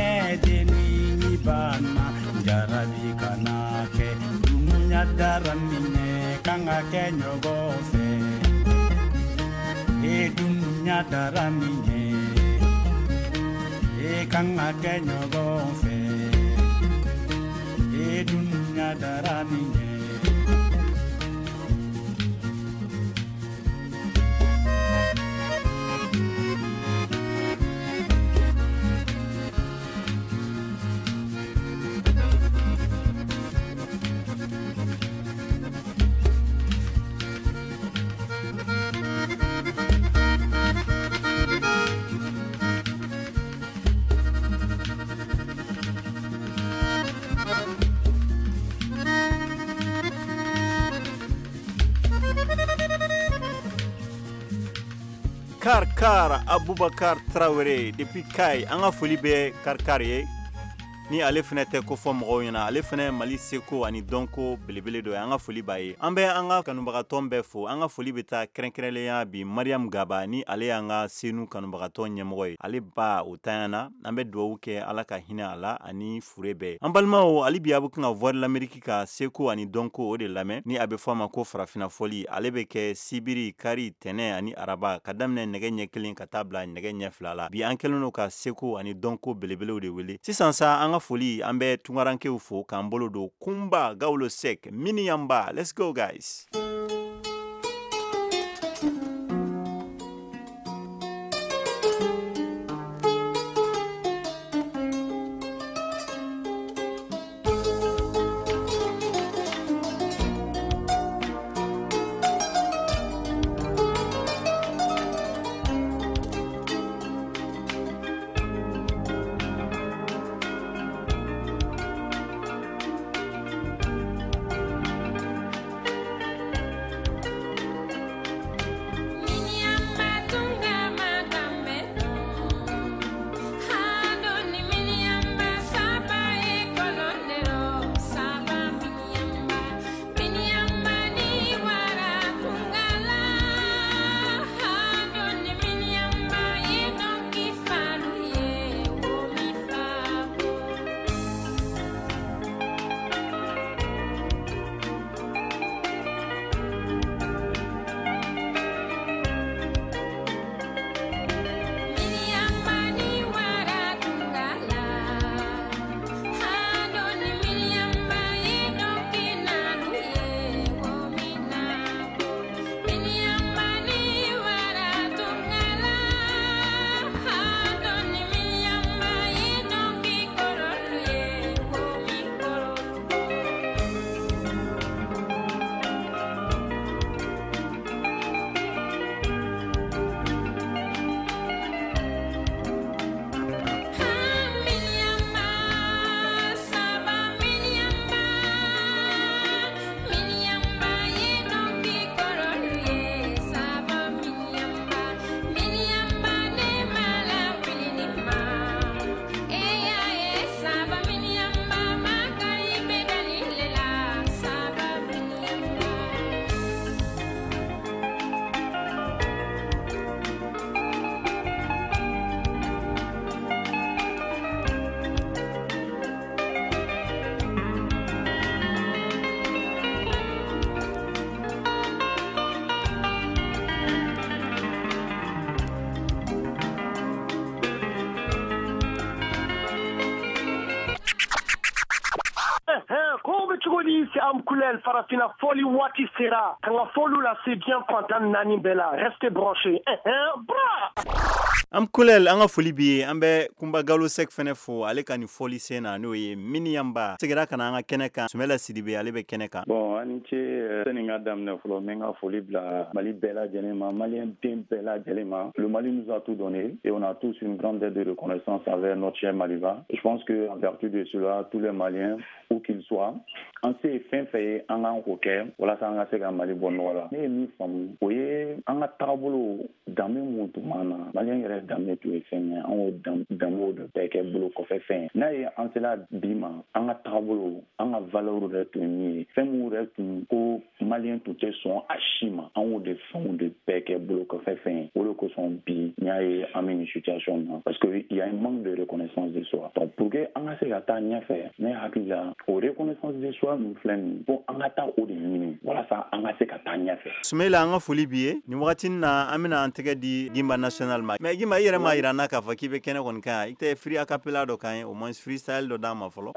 nye deni nyibana jarabi kanake dununya daramine kanga kenyogo fe e dununya daramine e kanga kenyogo fe e dununya daramine. Karkar Abubakar Traoré depuis Kay an ka foli bɛ Karkar ye ni ale fɛnɛ tɛ ko fɔ mɔgɔw ɲɛna ale fɛnɛ Mali seko ani dɔnko belebele dɔ ye an ka foli b'a ye an bɛ an ka kanubagatɔn bɛɛ fo an ka foli bɛ taa kɛrɛnkɛrɛnlenya bi Mariam Gaba ni ale y'an ka senu kanubagatɔ ɲɛmɔgɔ ye ale ba o tanyana an bɛ dugawu kɛ Ala ka hinɛ a la ani fure bɛɛ an balimaw hali bi a bɛ kan ka Voix de l'Amérique ka seko ani dɔnko o de lamɛn ni a bɛ fɔ a ma ko farafina foli ale bɛ kɛ sibiri kari tɛnɛ ani araba ka daminɛ nɛgɛ ɲɛ 1 ka taa bila nɛgɛ ɲɛ 2 la bi an kɛlen don ka seko ani dɔnko belebelew de wele sisan sa an ka foli an bɛ tungarankew fo k'an bolo don Kumba Gawlo Sek Miniyamba. Let's go guys. Amkulel farafina foli wati sera kanga folu la c'est bien fantan nani bela restez branchés bra Amkulel an ka foli bi an bɛ Kumba Gawlo Sek fɛnɛ fo ale ka ni foli sen na n'o ye Miniyamba segira kana an ka kɛnɛ kan Sumɛla Sidibe ale bɛ kɛnɛ kan bon ani ce sani ka daminɛ fɔlɔ n bɛ ka foli bila Mali bɛɛ lajɛlen ma malien den bɛɛ lajɛlen ma le Mali nous a tout donné et on a tous une grande dette de reconnaissance envers notre cher Maliba. Je pense que en vertu de cela tous les Maliens où qu'ils soient an se ye fɛn fɛn ye an k'an k'o kɛ walasa an ka se ka Mali bɔ nɔgɔ la ne ye min faamu o ye an ka taabolo danbe mun tun b'an na malien yɛrɛ daminɛ tun ye fɛn ye an y'o danbew de bɛɛ kɛ bolo kɔfɛ fɛn ye n'a ye an sela bi ma an ka tagabolo an ka valeur yɛrɛ tun ye min ye fɛn minnu yɛrɛ tun ko maliyɛn tun tɛ sɔn a si ma an y'o de fɛnw de bɛɛ kɛ bolo kɔfɛ fɛn ye o de kosɔn bi n y'a ye an bɛ nin situation na parce que il y a un manque de reconnaissance de soi donc pour que an ka se ka taa ɲɛfɛ ne hakili la o reconnaissance de soi min filɛ nin bon an ka taa o de ɲini walasa an ka se ka taa ɲɛfɛ. Sumaila an ka foli bi ye nin wagati na an bɛna an tɛgɛ di Gimba national ma mais Gimba i yɛrɛ m'a yira n na k'a fɔ k'i bɛ kɛnɛ kɔni kan i tɛ free acapella dɔ kan ye au moins freestyle dɔ d'an ma fɔlɔ.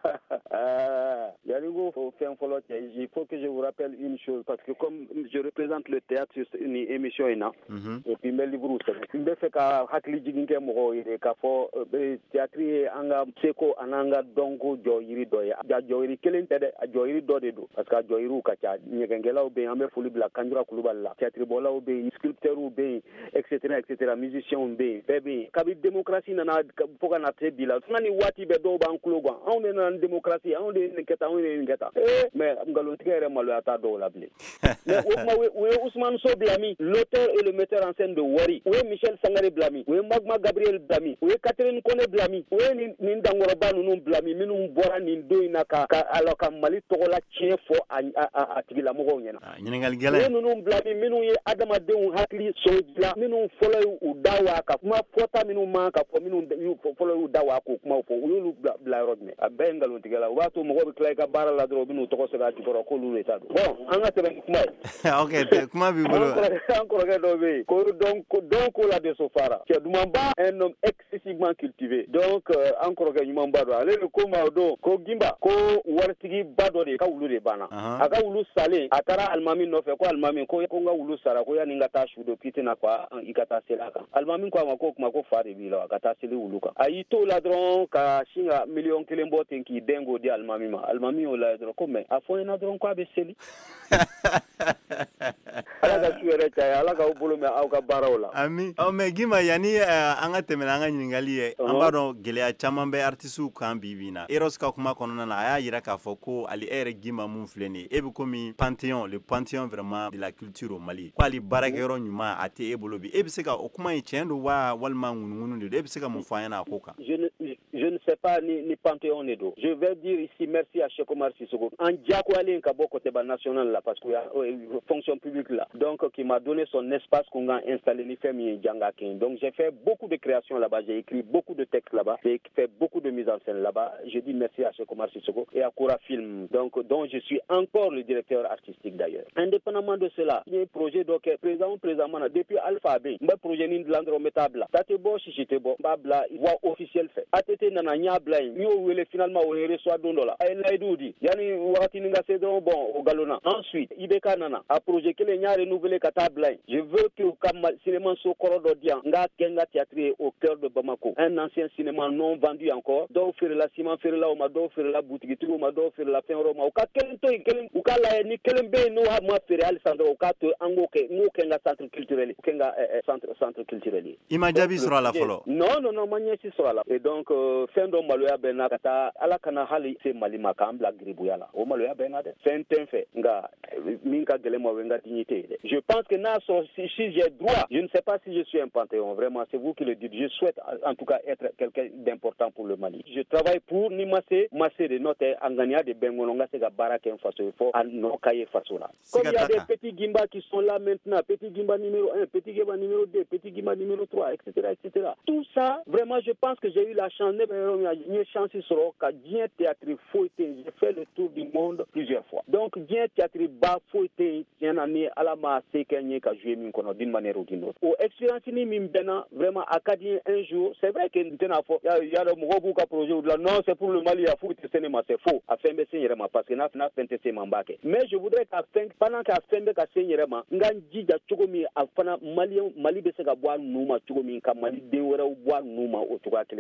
Yaligo fɛn fɔlɔ cɛ il faut que je vous rappelle une chose parce que comme je représente le théâtre sur une émission in na et puis n bɛ livre sɛbɛn n bɛ fɛ ka hakili jigin kɛ mɔgɔw ye k'a fɔ théâtre ye an ka seko an'an ka dɔnko jɔ yiri dɔ ye a jɔ yiri kelen tɛ dɛ a jɔ yiri dɔ de don parce que a jɔ yiriw ka ca ɲɛgɛnkɛlaw bɛ yen an bɛ foli bila Kanjura Kulubali la théâtre bɔlaw bɛ yen sculpteurs bɛ yen etc musiciens bɛ yen bɛɛ bɛ yen kabi démocratie nana fo ka na se bi la fana ni waati bɛɛ dɔw b'an tulo gan anw de nana ni démocratie anw de ye nin kɛ tan anw de ye nin kɛ tan mais nkalontigɛ yɛrɛ maloya t'a dɔw la bilen mais o tuma u ye Ousmane Sow bila min l'auteur et le metteur en scène de Wari u ye Michel Sangare bila min u ye Magma Gabriel bila min u ye Catherine Kone bila min u ye nin dankɔrɔba ninnu bila min minnu bɔra nin don in na ka Mali tɔgɔla tiɲɛ fɔ a tigilamɔgɔw ɲɛna ɲininkali u ye ninnu bila min minnu ye adamadenw hakili sɔn dilan minnu fɔlɔ y'u da wa ka kuma fɔta minnu man ka fɔ minnu fɔlɔ y'u da wa k'o kumaw fɔ u y'olu bila yɔrɔ jumɛn a bɛɛ ye nkalontigɛ la u b'a to mɔgɔw bɛ tila i ka baara la dɔrɔn u bɛn'u tɔgɔ sɛbɛn a jukɔrɔ k'olu de ta don bon an ka tɛmɛ ni kuma ye ok kuma b'i bolo an kɔrɔkɛ dɔ bɛ yen ko donc ko la de Sofara cɛ dumanba un homme excessivement cultivé donc an kɔrɔkɛ ɲumanba dɔ ale de ko ma o don ko Gimba ko waritigiba dɔ de ka wulu de banna a ka wulu salen a taara alimami nɔfɛ ko alimami ko n ka wulu sara ko yanni n ka taa su don k'i tɛna i ka taa seli a kan alimami ko a ma ko o tuma ko fa de b'i la ka taa seli wulu kan a y'i to la dɔrɔn ka sin ka 1,000,000 bɔ ten k'i den k'o di alimami ma alimami y'o lajɛ dɔrɔn ko mais a fɔ n ɲɛna dɔrɔn k'a bɛ seli ala ka su yɛrɛ caya ala k'aw bolo mɛn aw ka baaraw la ami mais Gimba yanni an ka tɛmɛ an ka ɲininkali ye an b'a dɔn gɛlɛya caman bɛ artistes kan bi na Eros ka kuma kɔnɔna na a y'a yira k'a fɔ ko ali e yɛrɛ Gimba mun filɛ nin ye e bɛ komi panthéon le panthéon vraiment de la culture au Mali ko ali baarakɛyɔrɔ ɲuman a tɛ e bolo bi e bɛ se ka o kuma in tiɲɛ don wa walima ŋunuŋunu de don e bɛ se ka mun fɔ an ɲɛna a ko kan je ne sais pas ni panthéon de don je vais dire ici merci à Cheikh Omar Sissoko en diakoalen ka bɔ côté national là parce que fonction publique là donc qui m'a donné son espace qu'on a installé ni fait mi Djanga King donc j'ai fait beaucoup de créations là-bas j'ai écrit beaucoup de textes là-bas j'ai fait beaucoup de mise en scène là-bas je dis merci à Cheikh Omar Sissoko et à Kora Film donc dont je suis encore le directeur artistique d'ailleurs indépendamment de cela il y a un projet donc présentement depuis Alpha B un projet ni de l'endroit métable ça te bo si j'étais bon babla voix officielle fait atete nana nya blind ni o wele finalement o reçoit $2 ay laydudi yani wakati ninga c'est bon au galona ensuite ibeka nana a projet que les nya renouveler kata blind je veux que comme cinéma Sokoro Dodian nga kenga théâtre au cœur de Bamako un ancien cinéma non vendu encore do faire la ciment faire la o ma do faire la boutique tu ma do faire la fin roma o ka kelen to kelen u ka la ni kelen be no ha ma faire Alessandro o ka to ango ke ngo kenga centre culturel kenga centre culturel ima jabi sura la folo non manye si sura la et donc fin do maloya bena kata ala kana hali se malima ka ambla gribuya la o maloya bena de fin fait nga minka gelemo wenga dignité je pense que na si j'ai droit je ne sais pas si je suis un panthéon vraiment c'est vous qui le dites je souhaite en tout cas être quelqu'un d'important pour le Mali je travaille pour ni massé de note angania de bengononga se ga baraka en face faut à no kaye face là comme il y a des petits Gimba qui sont là maintenant petit Gimba numéro 1 petit Gimba numéro 2 petit Gimba numéro 3 etc tout ça vraiment je pense que j'ai eu la chance une chance sur ka bien théâtre fouetté j'ai fait le tour du monde plusieurs fois donc bien théâtre ba fouetté bien année à la ma c'est gagné ka jouer min kono d'une manière ou d'une autre au expérience ni min bena vraiment acadien un jour c'est vrai que n'tena fo il y a le mobu ka projet ou là non c'est pour le Mali à fouetté cinéma c'est faux a fait mbese yerema parce que na pente c'est mambake mais je voudrais qu'à fin pendant qu'à fin be ka senyerema nganji ja chogomi afana Mali be se ka boire numa chogomi ka Mali de wera boire numa o tuka kelena donc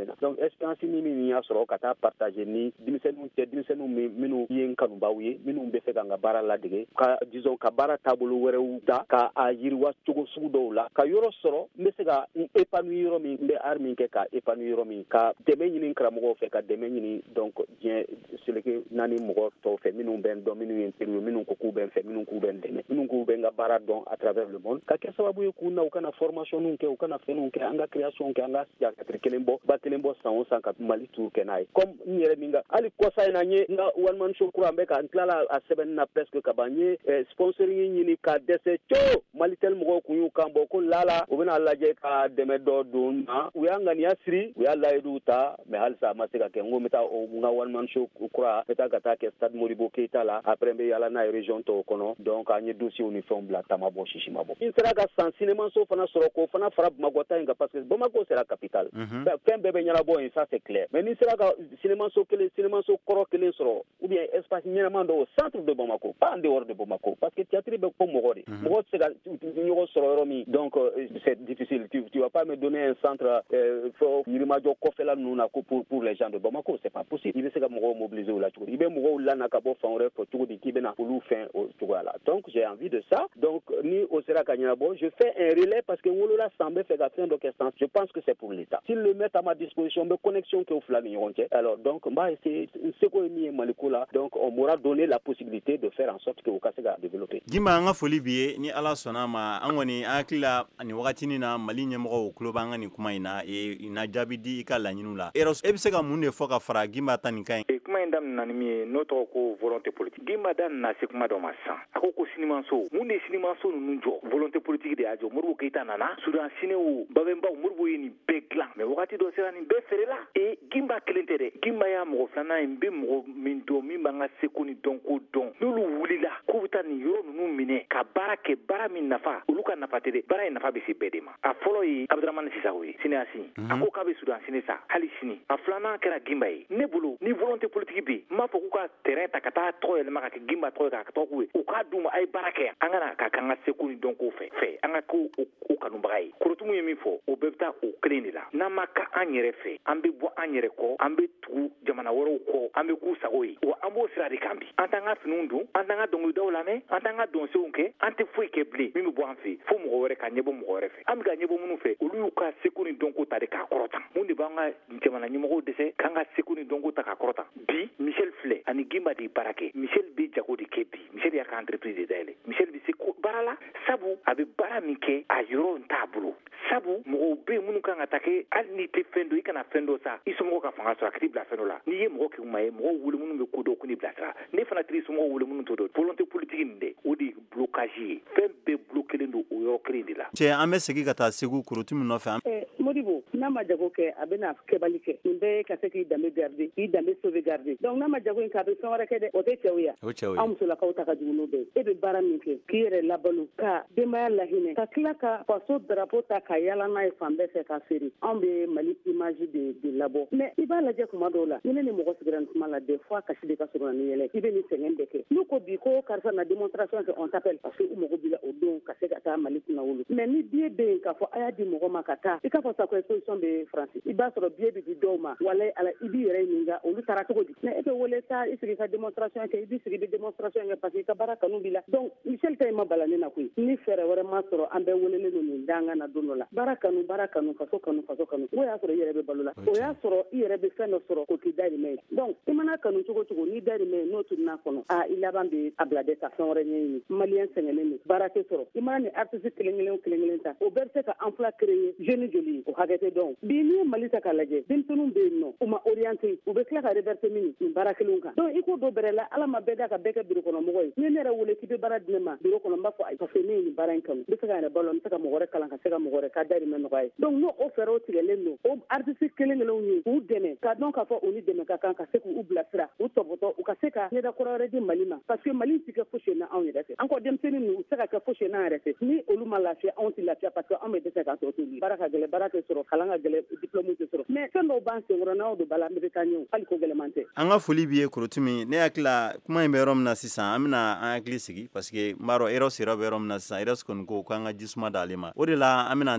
expérience min y'a sɔrɔ ka taa partager ni denmisɛnninw minnu ye n kanubaw ye minnu bɛ fɛ ka n ka baara ladege ka disons ka baara taabolo wɛrɛw da ka a yiriwa cogo sugu dɔw la ka yɔrɔ sɔrɔ n bɛ se ka épanouir yɔrɔ min n bɛ art min kɛ ka épanouir yɔrɔ min ka dɛmɛ ɲini karamɔgɔw fɛ ka dɛmɛ ɲini donc diɲɛ seleke naani mɔgɔ tɔw fɛ minnu bɛ n dɔn minnu ye n teriw minnu ko k'u bɛ n fɛ minnu k'u bɛ n dɛmɛ minnu k'u bɛ n ka baara dɔn à travers le monde ka kɛ sababu ye k'u na u kana formation kɛ u kana fɛnw kɛ an ka création kɛ an ka jakatiri kelen bɔ ba kelen bɔ san o san ka Mali tour kɛ n'a ye comme n yɛrɛ min ka hali kɔsa in na n ye n ka one man show kura n bɛ ka n tilala a sɛbɛnni na presque ka ban n ye sponsoring ɲini ka dɛsɛ co Malitel mɔgɔw kun y'u kan bɔ ko lala u bɛna lajɛ ka dɛmɛ dɔ don na u y'a ŋaniya siri u y'a layiduw ta mais halisa a ma se ka kɛ n ko n bɛ taa n ka one man show kura n bɛ taa ka taa kɛ stade Modibo Keita la après n bɛ yala n'a ye région tɔw kɔnɔ donc an ye dossiers ni fɛnw bila tama bɔ sisi ma bɔ n sera ka san cinémaso fana sɔrɔ k'o fana fara Bamakɔ ta in kan parce que Bamako c'est la capitale fɛn bɛɛ bɛ ɲɛnabɔ yen ça c'est clair mais ni sera ka cinémaso kɔrɔ kelen sɔrɔ ou bien espace ɲɛnaman dɔ au centre de Bamako pas en dehors de Bamako parce que théâtre bɛ ko mɔgɔ de mɔgɔ tɛ se ka ɲɔgɔn sɔrɔ yɔrɔ min donc c'est difficile tu vas pas me donner un centre fɔ Yirimajɔ kɔfɛla ninnu na pour les gens de Bamako c'est pas possible i bɛ se ka mɔgɔw mobiliser o la cogo di i bɛ mɔgɔw lana ka bɔ fan wɛrɛ fɛ cogo di k'i bɛna olu fɛn o cogoya la donc j'ai envie de ça donc ni o sera ka ɲɛnabɔ je fais un relais parce que wolola san bɛ fɛ ka fɛn dɔ kɛ san je pense que c'est pour l'État s'ils le mettent à ma disposition n bɛ connexion kɛ o fila ni ɲɔgɔn cɛ alors donc n b'a essayer n seko ye min ye Maliko la donc on m'aura donné la possibilité de faire en sorte que o ka se ka développer Jimba an ka foli bi ye ni Ala sɔnna ma an kɔni an hakili la ani wagatinin na Mali ɲɛmɔgɔw tulo b'an ka nin kuma in na na jaabi di i ka laɲiniw la e bɛ se ka mun de fɔ ka fara Gimba ta nin kan ye kuma in daminɛna ni min ye n'o tɔgɔ ko volonté politique Gimba da nana se kuma dɔ ma sisan a ko sinimaso mun de ye sinimaso ninnu jɔ volonté politique de y'a jɔ Modibo Keita nana Sudan sinew babɛnbaw Modibo ye nin bɛɛ dilan mais wagati dɔ sera nin bɛɛ feerela Gimba kelen tɛ dɛ Gimba y'a mɔgɔ filanan ye n bɛ mɔgɔ min dɔn min b'an ka seko ni dɔnko dɔn n'olu wulila k'u bɛ taa nin yɔrɔ ninnu minɛ ka baara kɛ baara min nafa olu ka nafa tɛ dɛ baara in nafa bɛ se bɛɛ de ma a fɔlɔ ye Abdramane Sisako ye cinéaste a ko k'a bɛ Sudan sine sa hali sini a filanan kɛra Gimba ye ne bolo ni volonté politique bɛ yen n b'a fɔ k'u ka terrain ta ka taa tɔgɔ yɛlɛma ka kɛ Gimba tɔgɔ ye k'a tɔgɔ k'u ye u k'a d'u ma a ye baara kɛ an kana ka k'an ka seko ni dɔnko fɛ an ka k'o kanubaga ye Korotumu ye min fɔ o bɛɛ bɛ taa o kelen de la n'an ma ka an yɛrɛ fɛ an bɛ bɔ an yɛrɛ kɔ an bɛ tugu jamana wɛrɛw kɔ an bɛ k'u sago ye wa an b'o sira de kan bi an t'an ka finiw dun an t'an ka dɔnkilidaw lamɛn an t'an ka dɔnsenw kɛ an tɛ foyi kɛ bilen min bɛ bɔ an fɛ fo mɔgɔ wɛrɛ ka ɲɛbɔ mɔgɔ wɛrɛ fɛ an bɛ ka ɲɛbɔ minnu fɛ olu y'u ka seko ni dɔnko ta de k'a kɔrɔtan mun de b'an ka jamana ɲɛmɔgɔw dɛsɛ k'an ka seko ni dɔnko ta k'a kɔrɔtan bi Michel filɛ ani Gimba de baara kɛ Michel bɛ jago de kɛ bi Michel y'a ka entreprise de dayɛlɛ Michel bɛ se baara la sabu a bɛ baara min kɛ a yɔrɔ t'a bolo sabu mɔgɔw bɛ yen minnu kan ka taa kɛ hali n'i tɛ fɛn dɔ i kana fɛn dɔ sa i somɔgɔw ka fanga sɔrɔ a ka t'i bila fɛn dɔ la n'i ye mɔgɔ kɛ kuma ye mɔgɔw wele minnu bɛ ko dɔw ko n'i bilasira ne fana t'i somɔgɔw wele minnu t'o dɔn volonté politique nin dɛ o de ye blocage ye fɛn bɛɛ bloquelen don o yɔrɔ kelen de la cɛ an bɛ segin ka taa Segu Korotumu nɔfɛ Modibo n'a ma jago kɛ a bɛna kɛbali kɛ nin bɛɛ ka se k'i danbe garder k'i danbe sauvegarder donc n'a ma jago in kɛ a bɛ fɛn wɛrɛ kɛ dɛ o tɛ cɛw ya an musolakaw ta ka jugu n'o bɛɛ e bɛ baara min kɛ k'i yɛrɛ labalo ka denbaya lahinɛ ka tila ka faso drapeau ta ka yala n'a ye fan bɛɛ fɛ ka feere anw bɛ Mali image de labɔ mais i b'a lajɛ kuma dɔw la ni ne ni mɔgɔ sigira nin kuma la des fois kasi de ka sɔrɔ ni yɛlɛ i bɛ nin sɛgɛn bɛɛ kɛ n'u ko bi ko karisa na démonstration kɛ on t'appelle parce que u mago b'i la o don ka se ka taa Mali kunna wolo mais ni billet bɛ yen k'a fɔ a y'a di mɔgɔ ma ka taa i k'a fɔ sa ko exposition bɛ France i b'a sɔrɔ billet bɛ di dɔw ma walayi ala i b'i yɛrɛ ɲininka olu taara cogo di mais e bɛ wele taa i sigi ka démonstration kɛ i b'i sigi bɛ démonstration kɛ parce que i ka baara kanu b'i la donc Michel ta in ma bala ne na koyi ni fɛɛrɛ wɛrɛ ma sɔrɔ an bɛɛ welelen don nin danga na don dɔ la baara kanu faso kanu o y'a sɔrɔ i yɛrɛ bɛ balo la o y'a sɔrɔ i yɛrɛ bɛ fɛn dɔ sɔrɔ ko k'i dayirimɛ ye donc i mana kanu cogo cogo n'i dayirimɛ ye n'o tununa kɔnɔ i laban bɛ a bila dɛ ka fɛn wɛrɛ ɲɛɲini maliyɛn sɛgɛnnen don baara tɛ sɔrɔ i mana ni artiste kelen ta o bɛɛ bɛ se ka emploi créer jeune joli ye o hakɛ tɛ dɔn bi n'i ye Mali ta k'a lajɛ denmisɛnninw bɛ yen nɔ u ma orienté u bɛ tila ka reverser min nin baara kelenw kan donc i ko dɔ bɛrɛ la ala ma bɛɛ da ka bɛɛ kɛ bureau kɔnɔ mɔgɔ ye ni ne yɛrɛ wele k'i bɛ baara di ne ma bureau kɔnɔ n b'a fɔ ayi parce que ne ye nin baara in kanu n bɛ se ka yɛrɛ balo n bɛ se ka mɔgɔ wɛrɛ kalan ka se ka mɔgɔ wɛrɛ ka dayirimɛ nɔgɔya ye donc n'o fɛɛrɛw tigɛlen don o artiste kelen-kelenw ye k'u dɛmɛ ka dɔn k'a fɔ u ni dɛmɛ ka kan ka se k'u bilasira u tɔbɔtɔ u ka se ka ɲɛda kɔrɔ wɛrɛ di Mali ma parce que Mali tɛ kɛ fosi na anw yɛrɛ fɛ an kɔ denmisɛnnin ninnu u tɛ se ka kɛ fosi n'an yɛrɛ fɛ ni olu ma lafiya anw tɛ lafiya parce que anw bɛ dɛsɛ k'a tɔ to baara ka gɛlɛ baara tɛ sɔrɔ kalan ka gɛlɛ diplôme tɛ sɔrɔ mais fɛn dɔw b'an senkɔrɔ n'aw don bala an bɛ taa ɲɛ hali ko gɛlɛman tɛ an ka foli b'i ye Korotumu ne hakili la kuma in bɛ yɔrɔ min na sisan an bɛna an hakili sigi parce que n b'a dɔn Eros bɛ yɔrɔ min na sisan Eros kɔni ko k'an ka jisuma d'ale ma o de la an bɛna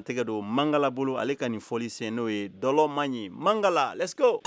tɛgɛ don Mangala bolo ale ka nin fɔli sen n'o ye Dɔlɔ Maɲi. Mangala, let's go.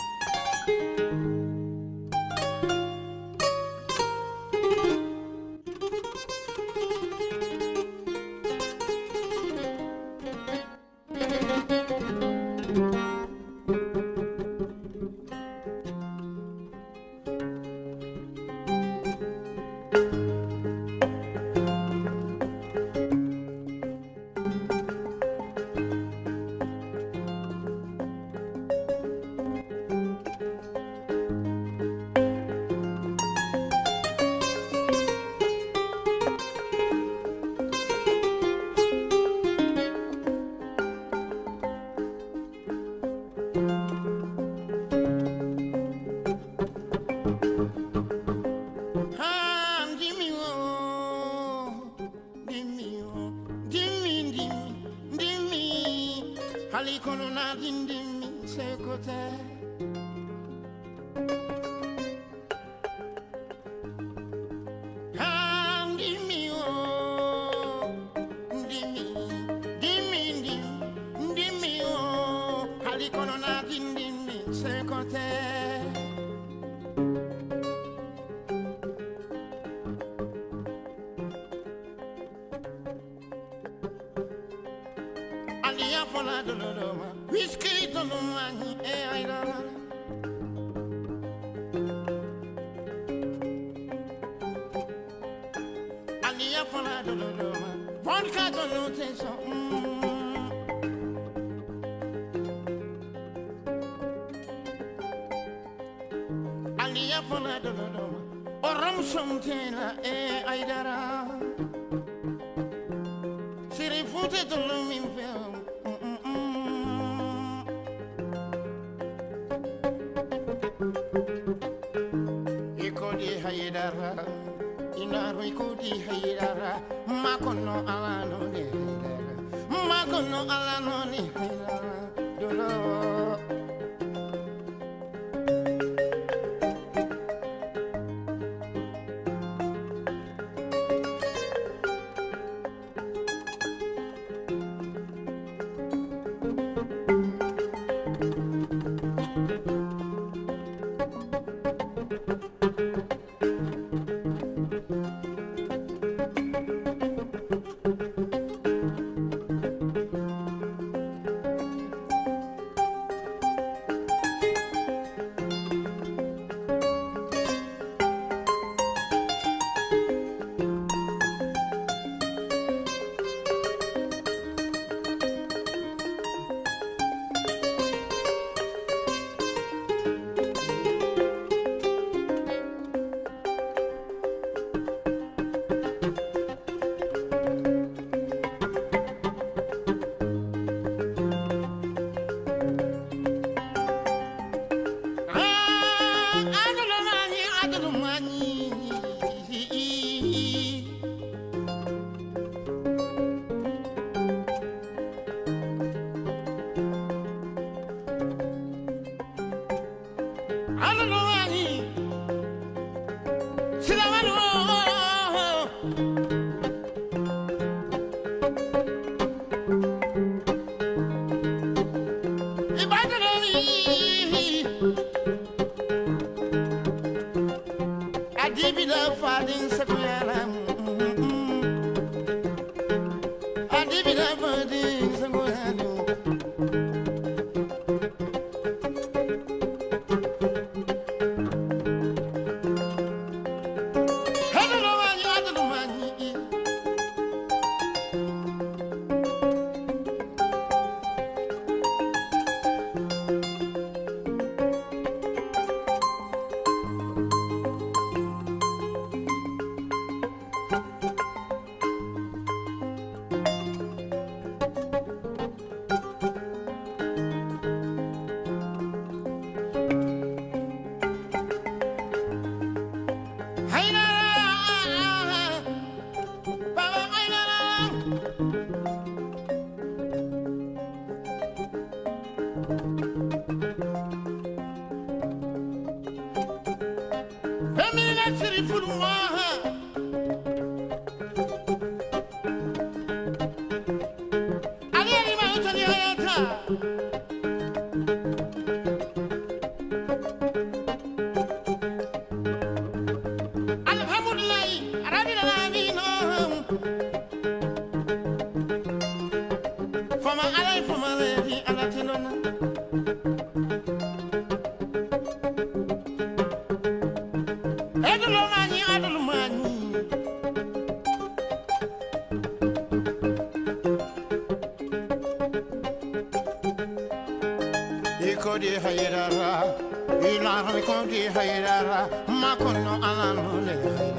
kongi haydara makono ala nole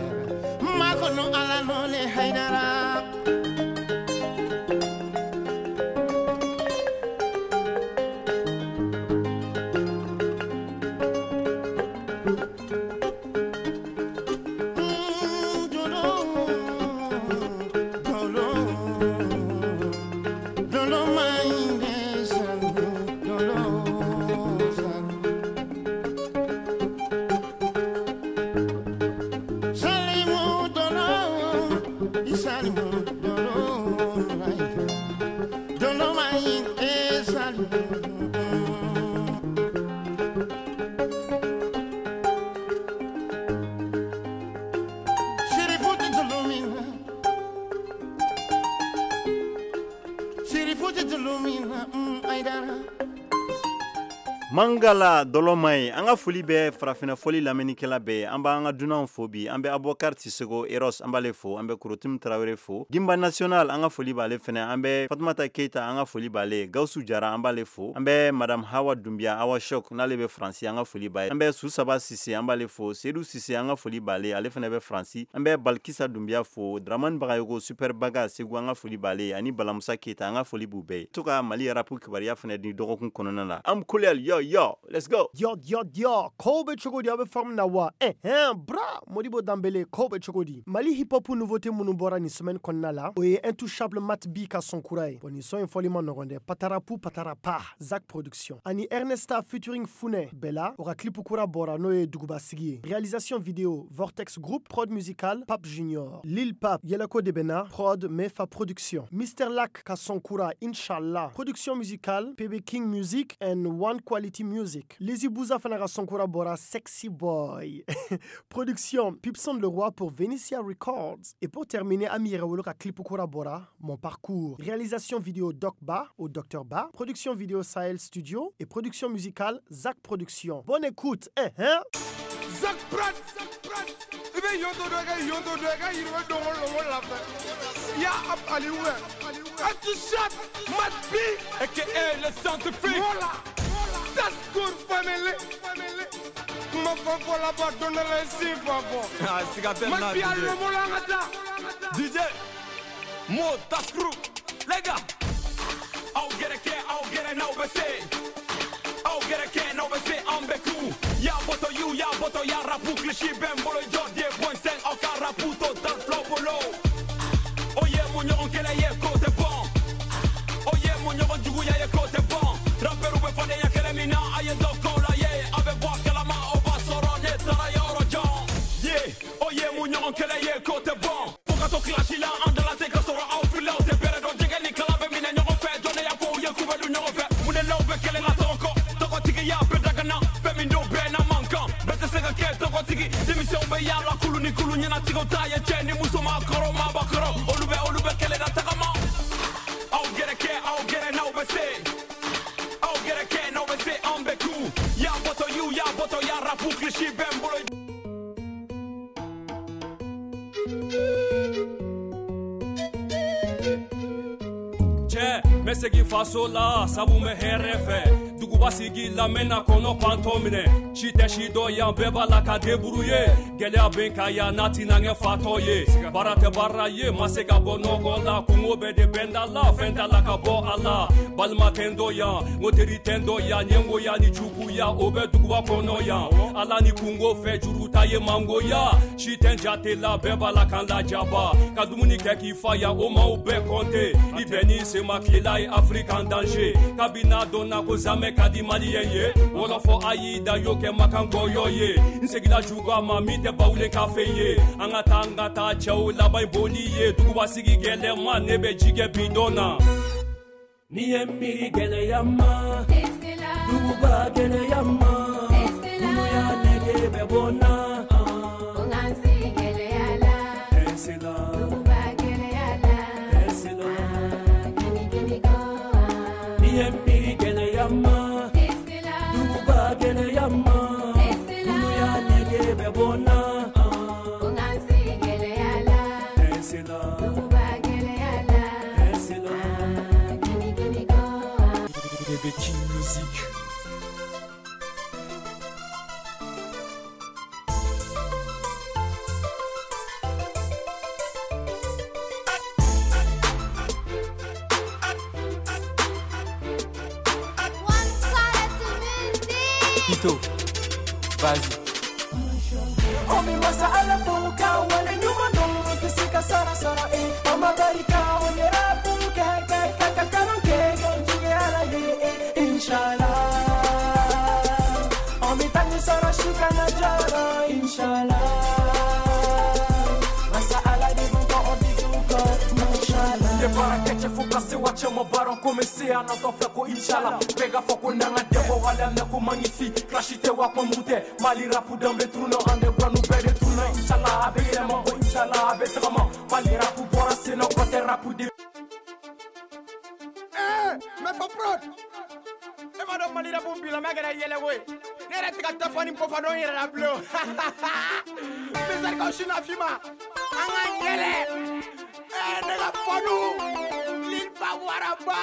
haydara Mangala Dolomai anga foli bɛ farafina foli lamɛnnikɛla bɛɛ an b'an ka dunanw fo bi an bɛ Abubakar Tisego Eros an b'ale fo an bɛ Kurutum Tarawele fo Gimba National an ka foli b'ale fɛnɛ an bɛ Fatumata Keita an ka foli b'ale Gawusu Jara an b'ale fo an bɛ Madame Hawa Doumbia Awa Shok n'ale bɛ Fransi an ka foli b'ale an bɛ Susaba Sise an b'ale fo Seydou Sise an ka foli b'ale ale fɛnɛ bɛ Fransi an bɛ Balkisa Doumbia fo Dramane Bagayogo Super Baga Segu an ka foli b'ale ani Balamusa Keita an ka foli b'u bɛɛ to ka Mali rapu kibaruya fɛnɛ di dɔgɔkun kɔnɔna na am Kulel yo let's go Yo, Kobe Chogodi abe forme na wa. Bra, Modibo Dambele, Kobe Chogodi. Mali hip-hop nouveauté mounubora ni semaine konna la. Oye intouchable Mat B ka son kuraï. Boni son infoliment noronde. Patarapu patarapa. Zach Production. Ani Ernesta featuring Fune. Bella. Ora clip ukura bora noye Duguba Sigi. Réalisation vidéo. Vortex Group. Prod musical. Pape Junior. Lil Pape. Yelako Debena. Prod Mefa Production. Mr. Lac ka son kura. Inshallah. Production musicale. PB King Music and One Quality Music. Lazy Bouza fanara Sonkura Bora Sexy Boy. Production Pipson Le Roi pour Venetia Records. Et pour terminer, Amira Woloka Clipukura Bora, Mon Parcours. Réalisation vidéo Doc Ba au Dr Ba. Production vidéo Sahel Studio. Et production musicale Zach Production. Bonne écoute. Zach Prat. Ibe yoto doga yirwe dongo lafa. Ya ap aliwe. Atushat Mat B aka le scientifique. Voilà. That's good family. Ma fafo la ba donner si fafo. Ah, sigatel na. Ma bien le molangata. DJ Mo Taskru. Les gars. I'll get a no bese. I'll get a no bese ambeku. Ya boto ya rapu klishi bembolo jodie poinsen oka rapu total flopolo. Oye munyo onkele ye kote bon. Oye munyo onjugu ya ye kote bon. Rapperu be fane ya kele mina aye dokola ye ave boa kala ma oba sorone tara ya orojon. Ye oye munyo onkele ye kote bon. Poka to clashi la andala te kasora au fila te pere do jege ni kala be mina nyogo fe jone ya po ye kubelu nyogo fe. Mune lobe kele la toko toko tiki ya pedagana femindo be na mankan. Bete sega ke toko tiki demission be ya la kulu ni kulu nyana tiko taye cheni musoma koro ma bakoro olube kele na takama. I'll get a no be say. Ya boto ya rapu klishi bembolo. Che, me segi faso la, sabu me herefe. Duguba sigi la mena kono pantomine. Chite shido ya beba la ka debrouiller. Gele abenka ya nati nange fatoye. Barate baraye, masega bonogo la. Kungobe de benda la, fenda la ka bo ala. Balma tendo ya, ngoteri tendo ya. Nyengo ya ni chuku ya, obe duguba kono ya. Ala ni kungo fe juruta ye mango ya. Chiten jate la, beba la kan la jaba. Kadumuni keki faya, oma ube konte. Ibeni se makila e African danger. Kabina dona ko zame kadi malien ye. Wala fo aida yoke makango yo ye. Nsegila juga mamite baule kafe ye. Angata chau labai boli ye. Duguba sigi gele ma nebe jige bidona. Niye miri gele yama. Duguba gele yama. Dunu ya nege bebona. Ungansi gele yala. Esila. Duguba gele yala. Esila. Gini go. Niye miri gele yama. Duguba gele yama. Dunu ya nege bebona. Ungansi gele yala. Esila. Duguba gele yala. Esila. Gini go. King Music. Tito, vas-y. Omi masa ala buka wale nyuma no kisika sara sara Mama barika onyera buka kaka karonke gonjige ala inshallah Omi tangi sara shika na jara inshallah Masa ala di buka obituko inshallah Ye para keche fuka se wache mo baron komese ana to flako inshallah Pega foko nanga debo wala me ko magnifique Clashite wa ko mute mali rapu dambe truno ande branu bede truno inshallah abere mo inshallah abetramo mali rapu bora se no kote rapu de me fa prod e ma do mali rapu bila magara yele we nere tika tafani mpofa do yele la blo bizar ko shina fima anga yele nega fonu lil bawaraba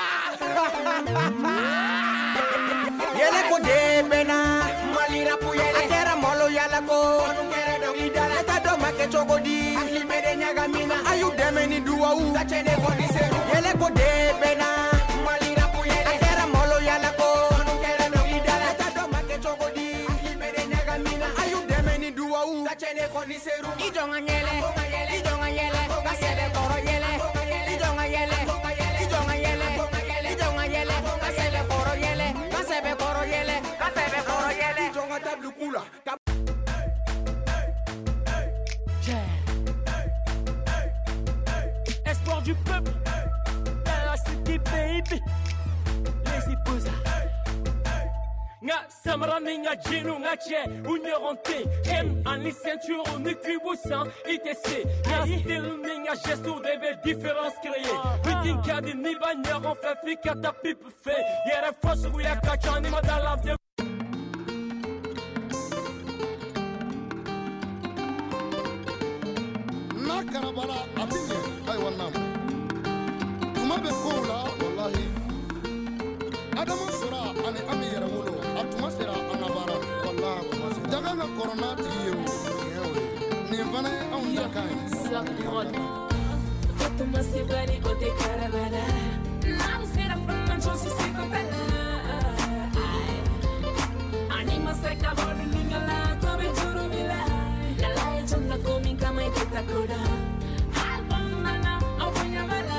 yele ko de bena mali rapu yele atera molo yala ko fonu kere do idala ta do make chogodi ahli bede nyaga mina ayu demeni duwa u ta chene ko diseru yele ko de bena mali rapu yele atera molo yala ko fonu kere do idala ta do make chogodi ahli bede nyaga mina ayu demeni duwa u ta chene ko diseru ijonga yele ijonga yele kasele koro yele ijonga yele ijonga yele ijonga yele kasele koro yele kasebe koro yele kasebe koro yele ijonga tablu kula Espoir du peuple, la city baby, les épouses. Nga samra minga jinu nga che unyeronte M en les ceintures ni kubusan ITC Nga style minga gesto des différences créées Meeting kadi ni bannière en fait fika ta pipe fait Yere force ou ya kachani ma dans la vie Na karabala atinye ay wannan kuma be kola wallahi adama sura ani ami yara mulo atuma sira anabara wallahi daga na corona tiyo ni vana on da kai Atuma sibani o de karabala Não será franco se se copela Anima seca bora ninga lá come juro bila La la chonna come kama itata koda Album mana opunya mala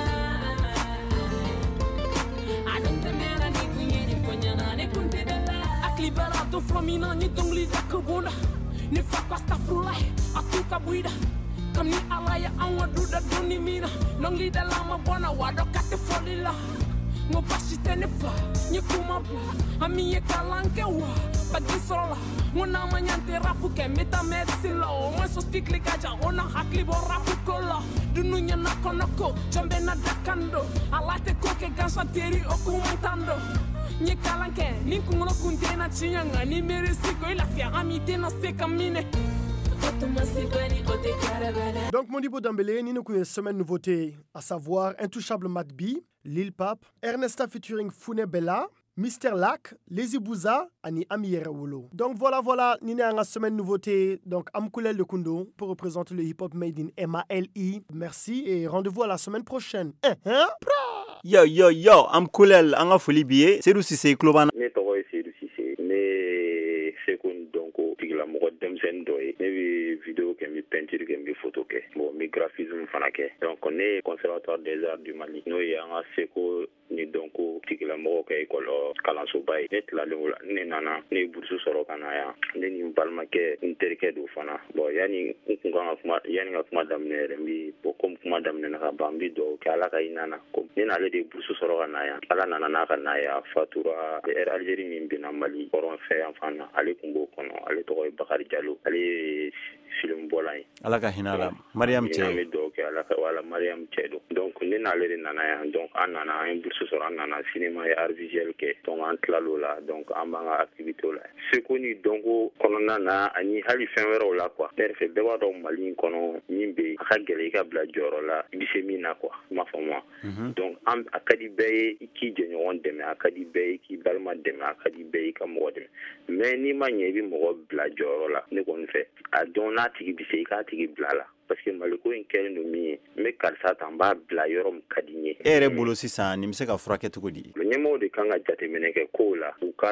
Adente mera ni kunyeni kunyana ne kunte dela Aklibarato flomina ni dongli zakobona Ne fakwa stafrula atuka buida Kam ni alaya anwa duda doni mina Nongli da lama bona wado kate folila Ngo bashi tenefa Nye kumabla Ami ye kalanke wa Bagi sola Ngona manyante rapu ke meta medicine la Mwen so stikli gaja Ona hakli bo rapu kola Dunu nye nako nako Jombe na dakando Alate koke gansa teri oku montando Nye kalanke Ninku ngono kuntena chinyanga Ni merisiko ilafia Ami tena seka mine Donc Modibo Dambélé, Nino Kouye semaine nouveauté, à savoir Intouchable Matt B, Lil Pape, Ernesta featuring Fune Bella, Mr. Lac, Lazy Bouza, Ani Amiere Wolo. Donc voilà, Nina a semaine nouveauté, donc Amkoulel de Kundo pour représenter le hip-hop made in MALI. Merci et rendez-vous à la semaine prochaine. Yo, Amkoulel, anga foli biye, Seydou Cissé, Klobana. Ne tɔgɔ ye Seydou Cissé, ne sekun dɔnko tigilamɔgɔ denmisɛnnin dɔ ye. Ne bɛ vidéo kɛ, n bɛ peinture kɛ, n bɛ photo kɛ, bon n bɛ graphisme fana kɛ. Donc ne ye conservatoire des arts du Mali, n'o ye an ka seko ni dɔnko tigilamɔgɔ kɛ école kalansoba ye. Ne tilalen o la, ne nana, ne ye bourse sɔrɔ ka na yan. Ne ni n balimakɛ, n terikɛ don fana. Bon yani n kun kan ka kuma daminɛ yɛrɛ, n bi bon comme kuma daminɛna ka ban, n bi dugawu kɛ Ala ka hinɛ na. Ne n'ale de ye bourse sɔrɔ ka na yan. Ala nana n'a ka na yan, fatura Air Algérie min binna Mali hɔrɔn fɛ yan fan na. Ale kun b'o kɔnɔ, ale tɔgɔ ye Bakari Diallo. Ale ye film bɔla ye. Ala ka hinɛ la. Mariam cɛ. An bɛ dugawu kɛ Ala ka wala Mariam cɛ don. Donc ne n'ale de nana yan. Donc an nana, an ye bourse sɔrɔ, an nana cinéma et art visuel kɛ. Donc an tilal'o la. Donc an b'an ka activité la. Seko ni dɔnko kɔnɔna na ani hali fɛn wɛrɛw la quoi. Ne yɛrɛ fɛ bɛɛ b'a dɔn Mali in kɔnɔ min bɛ a ka gɛlɛn i ka bila jɔyɔrɔ la i bɛ se min na quoi. I m'a faamu wa. Donc a ka di bɛɛ ye i k'i jɛɲɔgɔn dɛmɛ, a ka di bɛɛ ye k'i balima dɛmɛ, a ka di bɛɛ ye i ka mɔgɔ dɛmɛ. Mais n'i ma ɲɛ i bɛ mɔgɔ bila jɔyɔrɔ la, ne kɔni fɛ a dɔn n'a tigi bɛ se i k'a tigi bila la. Parce que Maliko in kɛlen don min ye, n bɛ karisa ta n b'a bila yɔrɔ min ka di n ye. E yɛrɛ bolo sisan nin bɛ se ka furakɛ cogo di? Ɲɛmɔgɔw de kan ka jateminɛ kɛ kow la, u k'a dɔn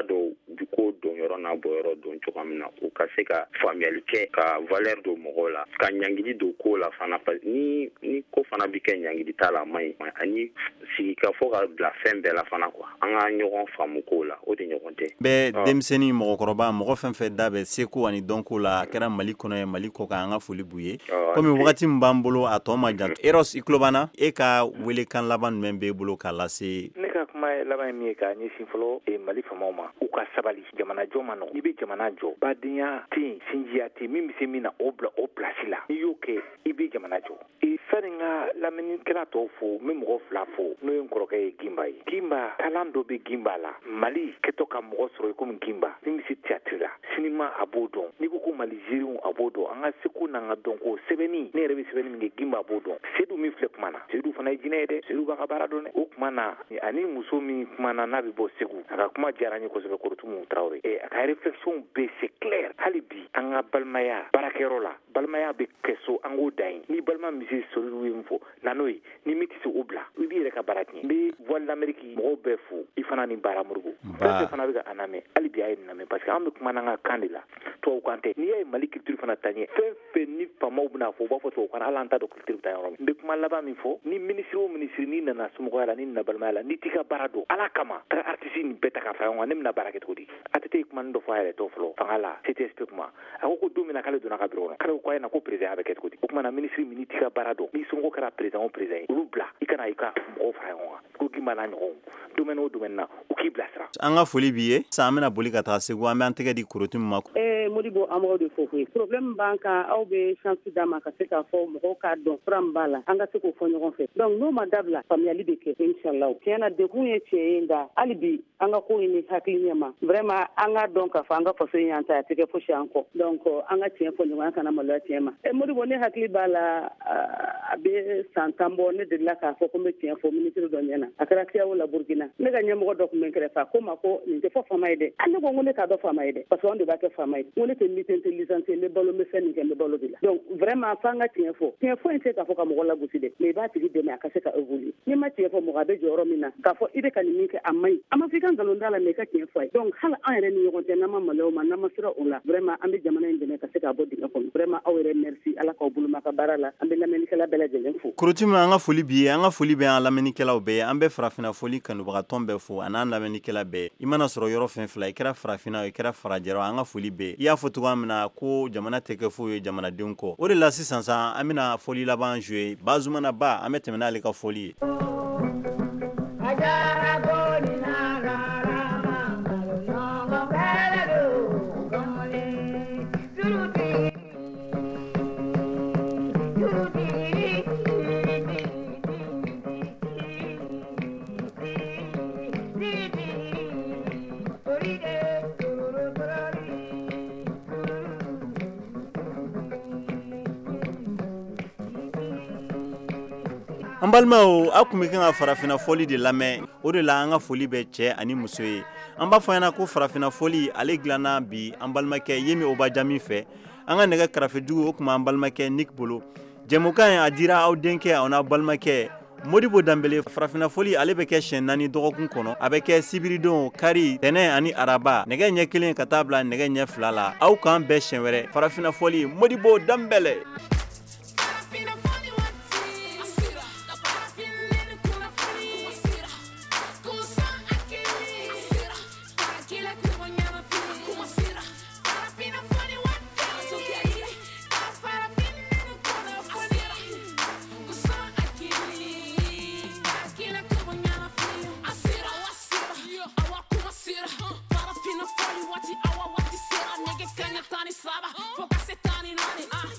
du ko don yɔrɔ n'a bɔ yɔrɔ don cogo min na u ka se ka faamuyali kɛ ka valeur don mɔgɔw la ka ɲangili don ko la fana ni ko fana bi kɛ ɲangili t'a la man ɲi ani sigi ka fɔ ka bila fɛn bɛɛ la fana quoi an ka ɲɔgɔn faamu ko la o de ɲɔgɔn tɛ bɛɛ denmisɛnnin mɔgɔkɔrɔba mɔgɔ fɛn fɛn da bɛ seko ani dɔnko la a kɛra Mali kɔnɔ ye Mali kɔ kan an ka foli b'u ye komi wagati min b'an bolo a tɔ ma jan Eros i tulo b'an e ka welekan laban jumɛn b'e bolo k'a lase ne ka kuma laban ye min ye k'a ɲɛsin fɔlɔ Mali faamaw ma u ka sabali jamana jɔ ma nɔgɔ n'i bɛ jamana jɔ badenya tɛ yen sinjiya tɛ yen min bɛ se min na o bila o place la n'i y'o kɛ i bɛ jamana jɔ sani ka lamɛnnikɛla tɔw fo n bɛ mɔgɔ fila fo n'o ye n kɔrɔkɛ ye Gimba ye Gimba talan dɔ bɛ Gimba la Mali kɛtɔ ka mɔgɔ sɔrɔ komi Gimba min bɛ se théâtre la sinima a b'o dɔn n'i ko ko Mali jiriw a b'o dɔn an ka seko n'an ka dɔnko sɛbɛnni ne yɛrɛ bɛ sɛbɛnni min kɛ Gimba b'o dɔn Seydou min filɛ kuma na Seydou fana ye jinɛ ye dɛ Seydou b'a ka baara dɔn dɛ o kuma na ani muso min kuma na n'a bɛ bɔ Segu a ka kuma diyara n ye kosɛbɛ Korotumu Traoré a ka réflexion bɛ c'est clair hali bi an ka balimaya baarakɛyɔrɔ la balimaya bɛ kɛ so an k'o da yen ni balima min se sɔrɔ ye min fɔ na n'o ye ni min tɛ se o bila i b'i yɛrɛ ka baara tiɲɛ n bɛ voix de l'Amérique mɔgɔw bɛɛ fo i fana ni baara moribo fɛn fana bɛ ka an lamɛn hali bi a ye nin lamɛn parce que an bɛ kuma n'an ka kan de la tubabu kan tɛ n'i y'a ye Mali culture fana ta ɲɛ fɛn fɛn ni faamaw bɛna fɔ u b'a fɔ tubabu kan hali an t'a dɔn culture bɛ taa yɔrɔ min n bɛ kuma laban min fɔ ni ministre o ministre n'i nana somɔgɔya la n'i nana balimaya la n'i t'i ka baara dɔn ala kama taga artiste nin bɛɛ ta ka fara ɲɔgɔn kan ne bɛna baara kɛ cogo di ATT ye kuma nin dɔ fɔ a yɛrɛ tɔ fɔlɔ fanga la CTSP kuma a ko don min na k'ale donna ka bureau kɔnɔ k'ale ko a ye na ko président bɛ kɛ cogo di o kuma na ministre min n'i t'i ka baara dɔn n'i somɔgɔ kɛra président o président ye olu bila i kana i ka mɔgɔw fara ɲɔgɔn kan ko Gimba n'a ɲɔgɔnw domaine o domaine na u k'i bilasira an ka foli b'i ye san an bɛna boli ka taga Segu an bɛ an tɛgɛ di Korotumu ma Modibo an b'aw de fo koyi problème b'an kan aw bɛ chance d'a ma ka se k'a fɔ mɔgɔw k'a dɔn fura min b'a la an ka se k'o fɔ ɲɔgɔn fɛ donc n'o ma dabila faamuyali bɛ kɛ inchallah tiɲɛ na dekun ye tiɲɛ ye nka hali bi an ka ko ɲini hakili ɲɛ ma vraiment an ka dɔn k'a fɔ an ka faso in y'an ta a tɛ kɛ fosi an kɔ donc an ka tiɲɛ fɔ ɲɔgɔn an kana maloya tiɲɛ ma Modibo ne hakili b'a la a bɛ san 10 bɔ ne delila k'a fɔ ko n bɛ tiɲɛ fɔ ministre dɔ ɲɛna a kɛra CEDEAO la Burkina ne ka ɲɛmɔgɔ dɔ tun bɛ n kɛrɛfɛ a ko n ma ko nin tɛ fɔ faama ye dɛ ne ko n ko ne t'a dɔn faama ye dɛ parce que anw de b'a kɛ faama ye n ko ne tɛ militaire tɛ licencié n bɛ balo n bɛ fɛn min kɛ n bɛ balo de la donc vraiment f'an ka tiɲɛ fɔ in tɛ k'a fɔ ka mɔgɔ lagosi dɛ mais i b'a tigi dɛmɛ a ka se ka évoluer n'i ma tiɲɛ fɔ mɔgɔ a bɛ jɔ yɔrɔ min na k'a fɔ i bɛ ka nin min kɛ a man ɲi a ma fɔ i ka nkalon da la mais i ka tiɲɛ fɔ a ye donc hali an yɛrɛ ni ɲɔgɔn cɛ n'an ma maloya o ma n'an ma sira o la vraiment an bɛ jamana in dɛmɛ ka se k'a bɔ dingɛ kɔnɔ vraiment aw yɛrɛ merci ala k'aw bolo mɛn ka baara la an bɛ lamɛnnikɛla bɛɛ lajɛlen fo Korotumu an ka foli b'i ye an ka foli bɛ an lamɛnnikɛlaw bɛɛ ye an bɛ farafina foli kanubagatɔn bɛɛ fo an n'an lamɛnnikɛla bɛɛ i mana sɔrɔ yɔrɔ fɛn fila i kɛra farafina i kɛra farajɛra an ka foli bɛɛ i y'a fɔ cogoya min na ko jamana tɛ kɛ foyi ye jamanadenw kɔ o de la sisan an bɛna foli laban jouer Bazumana Ba an bɛ tɛmɛ n'ale ka foli ye an balimaw a kun bɛ kan ka farafina foli de lamɛn o de la an ka foli bɛ cɛ ani muso ye an b'a fɔ ɲɛna ko farafina foli ale dilanna bi an balimakɛ Yemi Obajami fɛ an ka nɛgɛ kɛrɛfɛdugu o kuma an balimakɛ Nick bolo jɛmukan in a dira aw denkɛ aw n'a balimakɛ Modibo Dambele farafina foli ale bɛ kɛ siɲɛ 4 dɔgɔkun kɔnɔ a bɛ kɛ sibiridon kari tɛnɛ ani araba nɛgɛ ɲɛ 1 ka taa bila nɛgɛ ɲɛ 2 la aw k'an bɛɛ siɲɛ wɛrɛ farafina foli Modibo Dambele Awa wati sera nege kanya tani saba foka setani nani